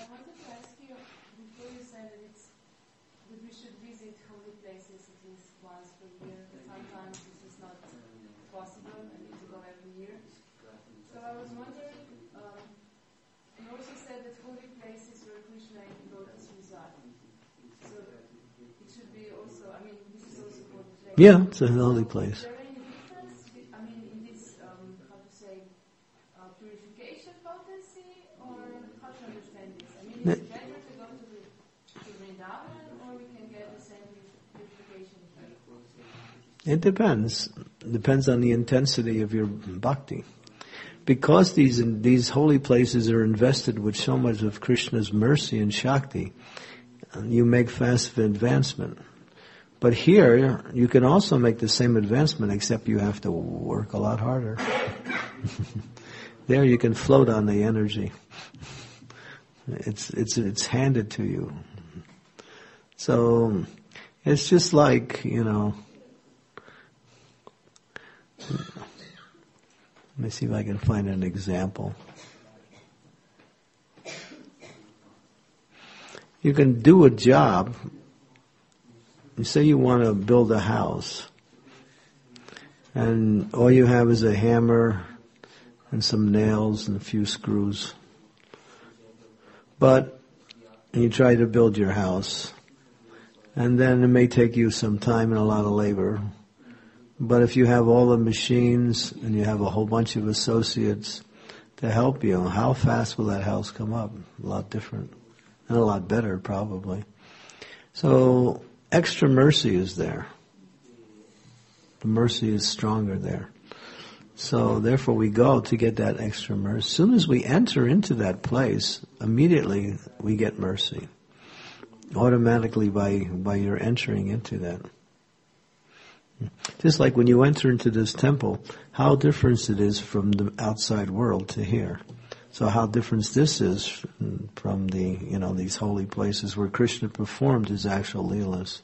Yeah, it's a holy place. Is there any difference, I mean, in this, um, how to say, uh, purification potency, or how to understand this? I mean, is it better to go to, the, to Vrindavan, or we can get the same purification here? It depends. It depends on the intensity of your bhakti. Because these these holy places are invested with so much of Krishna's mercy and Shakti, you make fast advancement. But here, you can also make the same advancement, except you have to work a lot harder. There you can float on the energy. It's, it's, it's handed to you. So, it's just like, you know, let me see if I can find an example. You can do a job. You say you want to build a house, and all you have is a hammer and some nails and a few screws. But you try to build your house, and then it may take you some time and a lot of labor. But if you have all the machines and you have a whole bunch of associates to help you, how fast will that house come up? A lot different. And a lot better, probably. So, extra mercy is there. The mercy is stronger there. So therefore we go to get that extra mercy. As soon as we enter into that place, immediately we get mercy. Automatically by, by your entering into that. Just like when you enter into this temple, how different it is from the outside world to here. So how different this is from the, you know, these holy places where Krishna performed his actual leelas.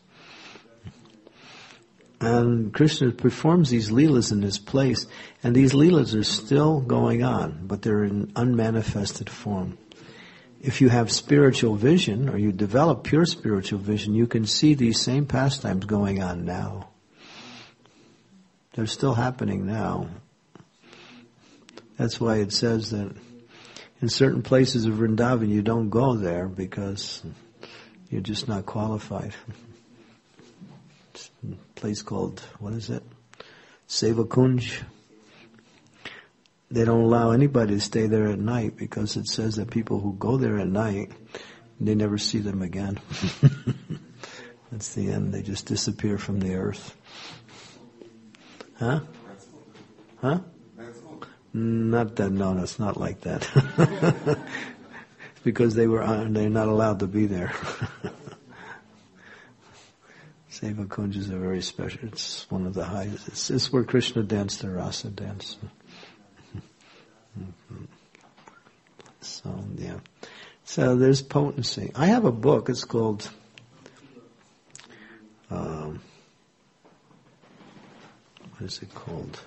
And Krishna performs these leelas in this place, and these leelas are still going on, but they're in unmanifested form. if you have spiritual vision, or you develop pure spiritual vision, you can see these same pastimes going on now. They're still happening now. That's why it says that in certain places of Vrindavan you don't go there because you're just not qualified. It's a place called, what is it? Sevakunj. They don't allow anybody to stay there at night because it says that people who go there at night, they never see them again. That's the end. They just disappear from the earth. Huh? Huh? Not that, no, it's not like that. Because they were, uh, they're not allowed to be there. Sevakunj is a very special, it's one of the highest, it's, it's where Krishna danced the rasa dance. So, yeah. So there's potency. I have a book, it's called, um, what is it called?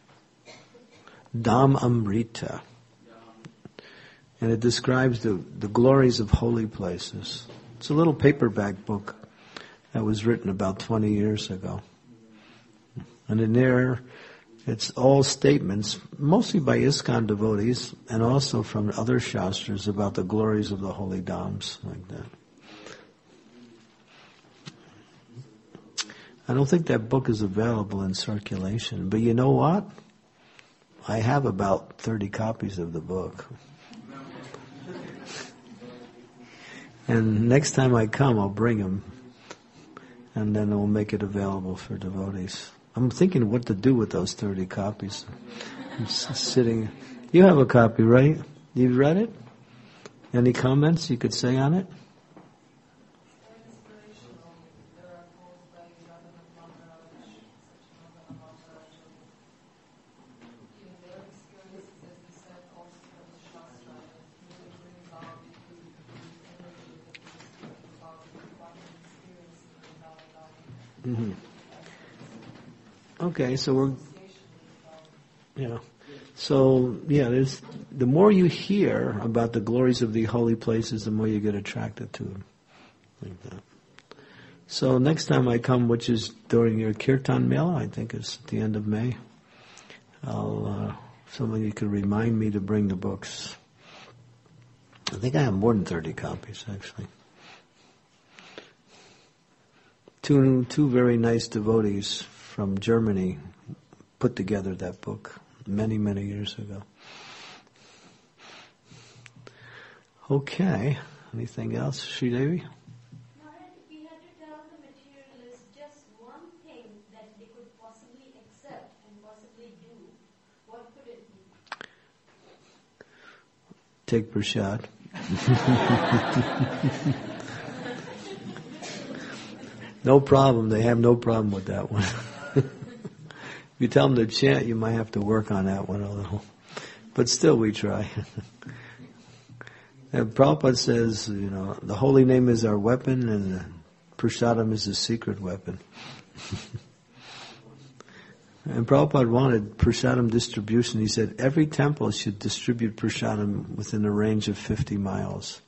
Dham Amrita. And it describes the, the glories of holy places. It's a little paperback book that was written about twenty years ago. And in there, it's all statements, mostly by ISKCON devotees, and also from other shastras about the glories of the holy dhams, like that. I don't think that book is available in circulation, but you know what? I have about thirty copies of the book. And next time I come, I'll bring them, and then we'll make it available for devotees. I'm thinking what to do with those thirty copies. I'm sitting. You have a copy, right? You've read it? Any comments you could say on it? Mm-hmm. Okay, so we're, yeah. So, yeah, there's, the more you hear about the glories of the holy places, the more you get attracted to them. Like that. So next time I come, which is during your Kirtan Mela, I think it's at the end of May, I'll, uh, some of you could remind me to bring the books. I think I have more than thirty copies, actually. Two, two very nice devotees from Germany put together that book many, many years ago. Okay. Anything else, Sridevi? Maharaj, if you had to tell the materialists just one thing that they could possibly accept and possibly do, what could it be? Take prasad. No problem. They have no problem with that one. If you tell them to chant, you might have to work on that one a little. But still, we try. And Prabhupada says, you know, the holy name is our weapon and the prasadam is a secret weapon. And Prabhupada wanted prasadam distribution. He said every temple should distribute prasadam within a range of fifty miles.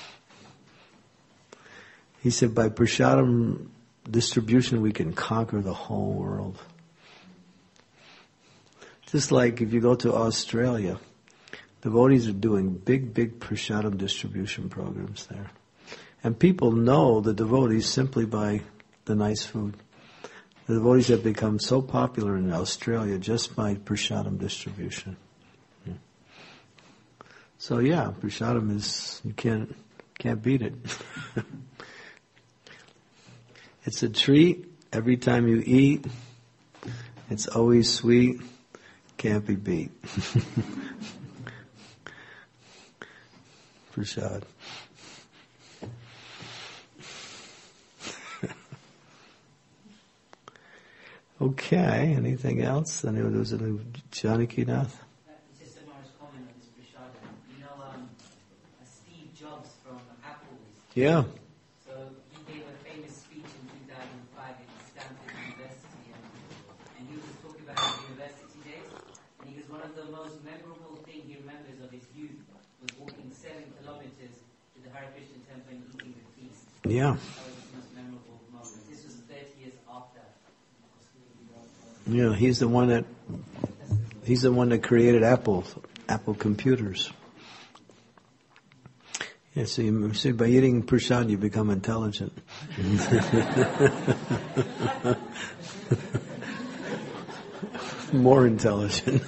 He said by prasadam distribution we can conquer the whole world. Just like if you go to Australia, devotees are doing big, big prasadam distribution programs there. And people know the devotees simply by the nice food. The devotees have become so popular in Australia just by prasadam distribution. Yeah. So yeah, prasadam is, you can't, can't beat it. It's a treat every time you eat. It's always sweet. Can't be beat. Prasad. Okay, anything else? Anyone who's in Janaki Nath? Just a Morris comment on this prasada. You know, um, Steve Jobs from Apple. Yeah. So he gave a famous speech in two thousand five at Stanford University, and, and he was talking about his university days. And he goes, one of the most memorable things he remembers of his youth was walking seven kilometers Yeah. That was the most memorable moment. This was thirty years after. Yeah, he's the one that he's the one that created Apple, Apple computers. Yeah, so you see, by eating prasad, you become intelligent. More intelligent.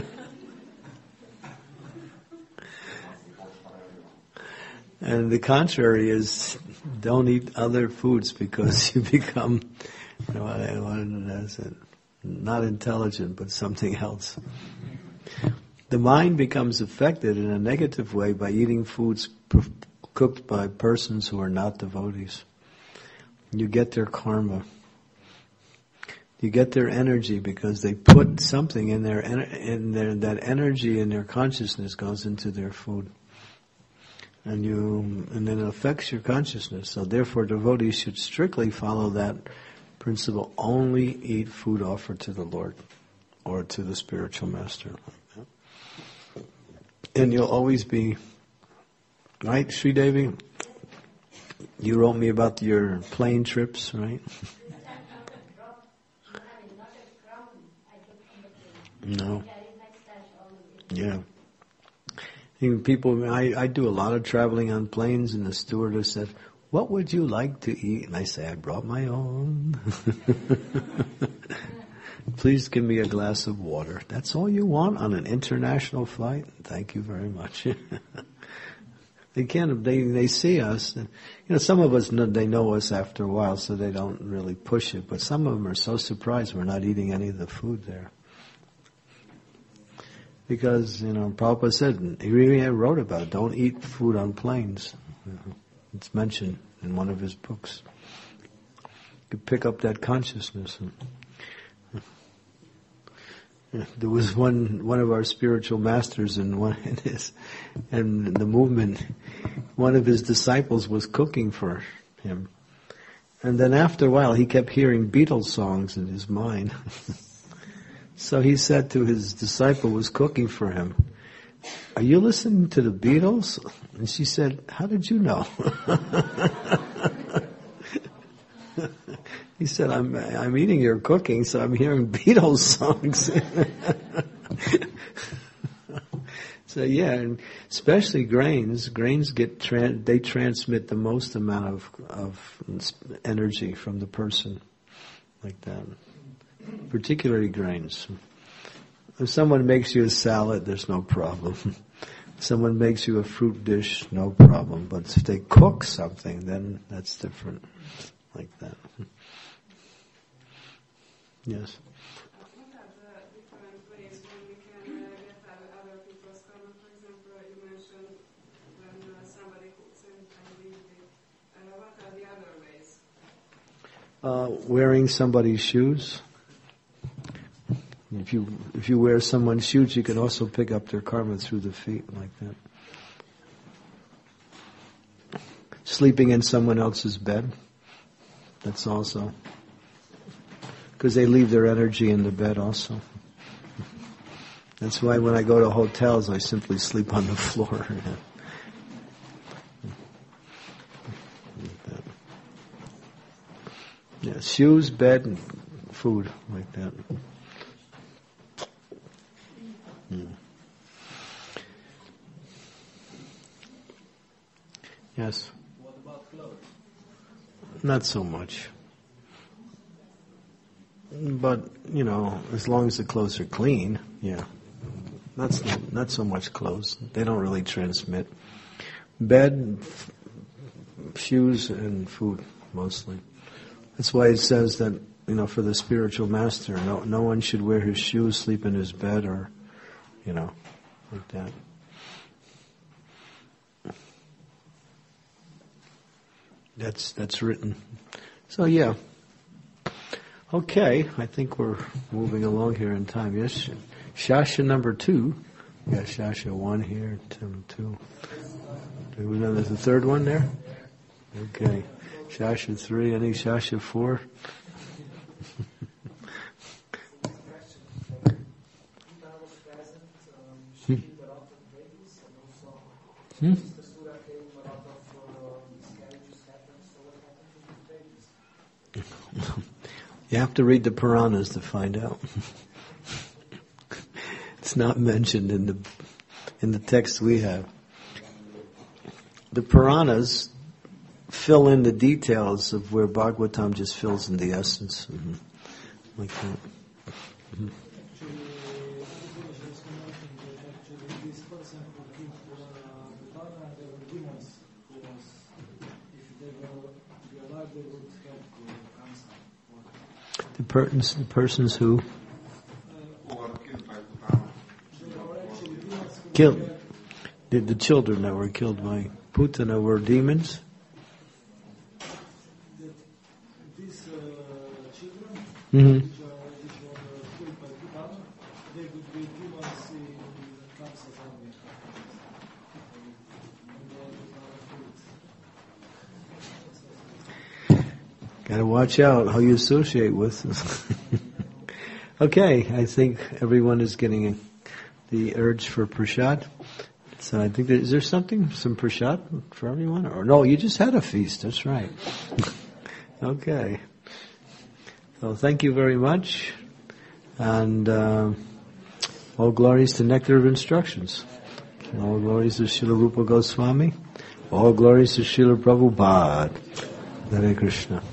And the contrary is, don't eat other foods because you become, you know, what is it? Not intelligent, but something else. The mind becomes affected in a negative way by eating foods p- cooked by persons who are not devotees. You get their karma. You get their energy because they put something in their, in their, that energy in their consciousness goes into their food. And you, and then it affects your consciousness. So therefore devotees should strictly follow that principle. Only eat food offered to the Lord or to the spiritual master. And you'll always be, right, Sri Devi? You wrote me about your plane trips, right? No. Yeah. Even people, I, I do a lot of traveling on planes, and the stewardess said, "What would you like to eat?" And I say, "I brought my own." Please give me a glass of water. That's all you want on an international flight? Thank you very much. They can't, they, they see us. You know, some of us, know, they know us after a while, so they don't really push it. But some of them are so surprised we're not eating any of the food there. Because, you know, Prabhupada said, he really wrote about it, don't eat food on planes. It's mentioned in one of his books. You could pick up that consciousness. There was one one of our spiritual masters in one in his and the movement. One of his disciples was cooking for him, and then after a while, he kept hearing Beatles songs in his mind. So he said to his disciple who was cooking for him, "Are you listening to the Beatles?" And she said, "How did you know?" He said, I'm I'm eating your cooking, so I'm hearing Beatles songs. So yeah, and especially grains. Grains get tran- they transmit the most amount of of energy from the person, like that. Particularly grains. If someone makes you a salad, there's no problem. If someone makes you a fruit dish, no problem. But if they cook something, then that's different, like that. Yes. What are the different ways when we can uh, get other people's karma? For example, you mentioned when uh, somebody cooks and I read it. Uh, what are the other ways? Uh, wearing somebody's shoes. If you if you wear someone's shoes, you can also pick up their karma through the feet, like that. Sleeping in someone else's bed. That's also. Because they leave their energy in the bed also. That's why when I go to hotels, I simply sleep on the floor. Yeah, shoes, bed, and food, like that. Hmm. Yes? What about clothes? Not so much. But, you know, as long as the clothes are clean, yeah. That's not, not so much clothes. They don't really transmit. Bed, f- shoes, and food, mostly. That's why it says that, you know, for the spiritual master, no, no one should wear his shoes, sleep in his bed, or, you know, like that. That's, that's written. So, yeah. Okay, I think we're moving along here in time. Yes, Shasha number two. We got Shasha one here, two, two. Do we know there's a third one there? Okay. Shasha three, any Shasha four? Hmm? Hmm? You have to read the Puranas to find out. It's not mentioned in the in the text we have. The Puranas fill in the details of where Bhagavatam just fills in the essence. Mm-hmm. Like that. Mm-hmm. The, per- the persons who killed the, the children that were killed by Putana were demons. These uh, children, Mm-hmm. which, are, which were killed by Putana, they would be demons in Kamsa's army. Gotta watch out how you associate with. Okay, I think everyone is getting the urge for prasad. So I think that, is there something, some prasad for everyone? Or no, you just had a feast, that's right. Okay. So thank you very much. And uh, all glories to Nectar of Instructions. All glories to Srila Rupa Goswami. All glories to Srila Prabhupada. Hare Krishna.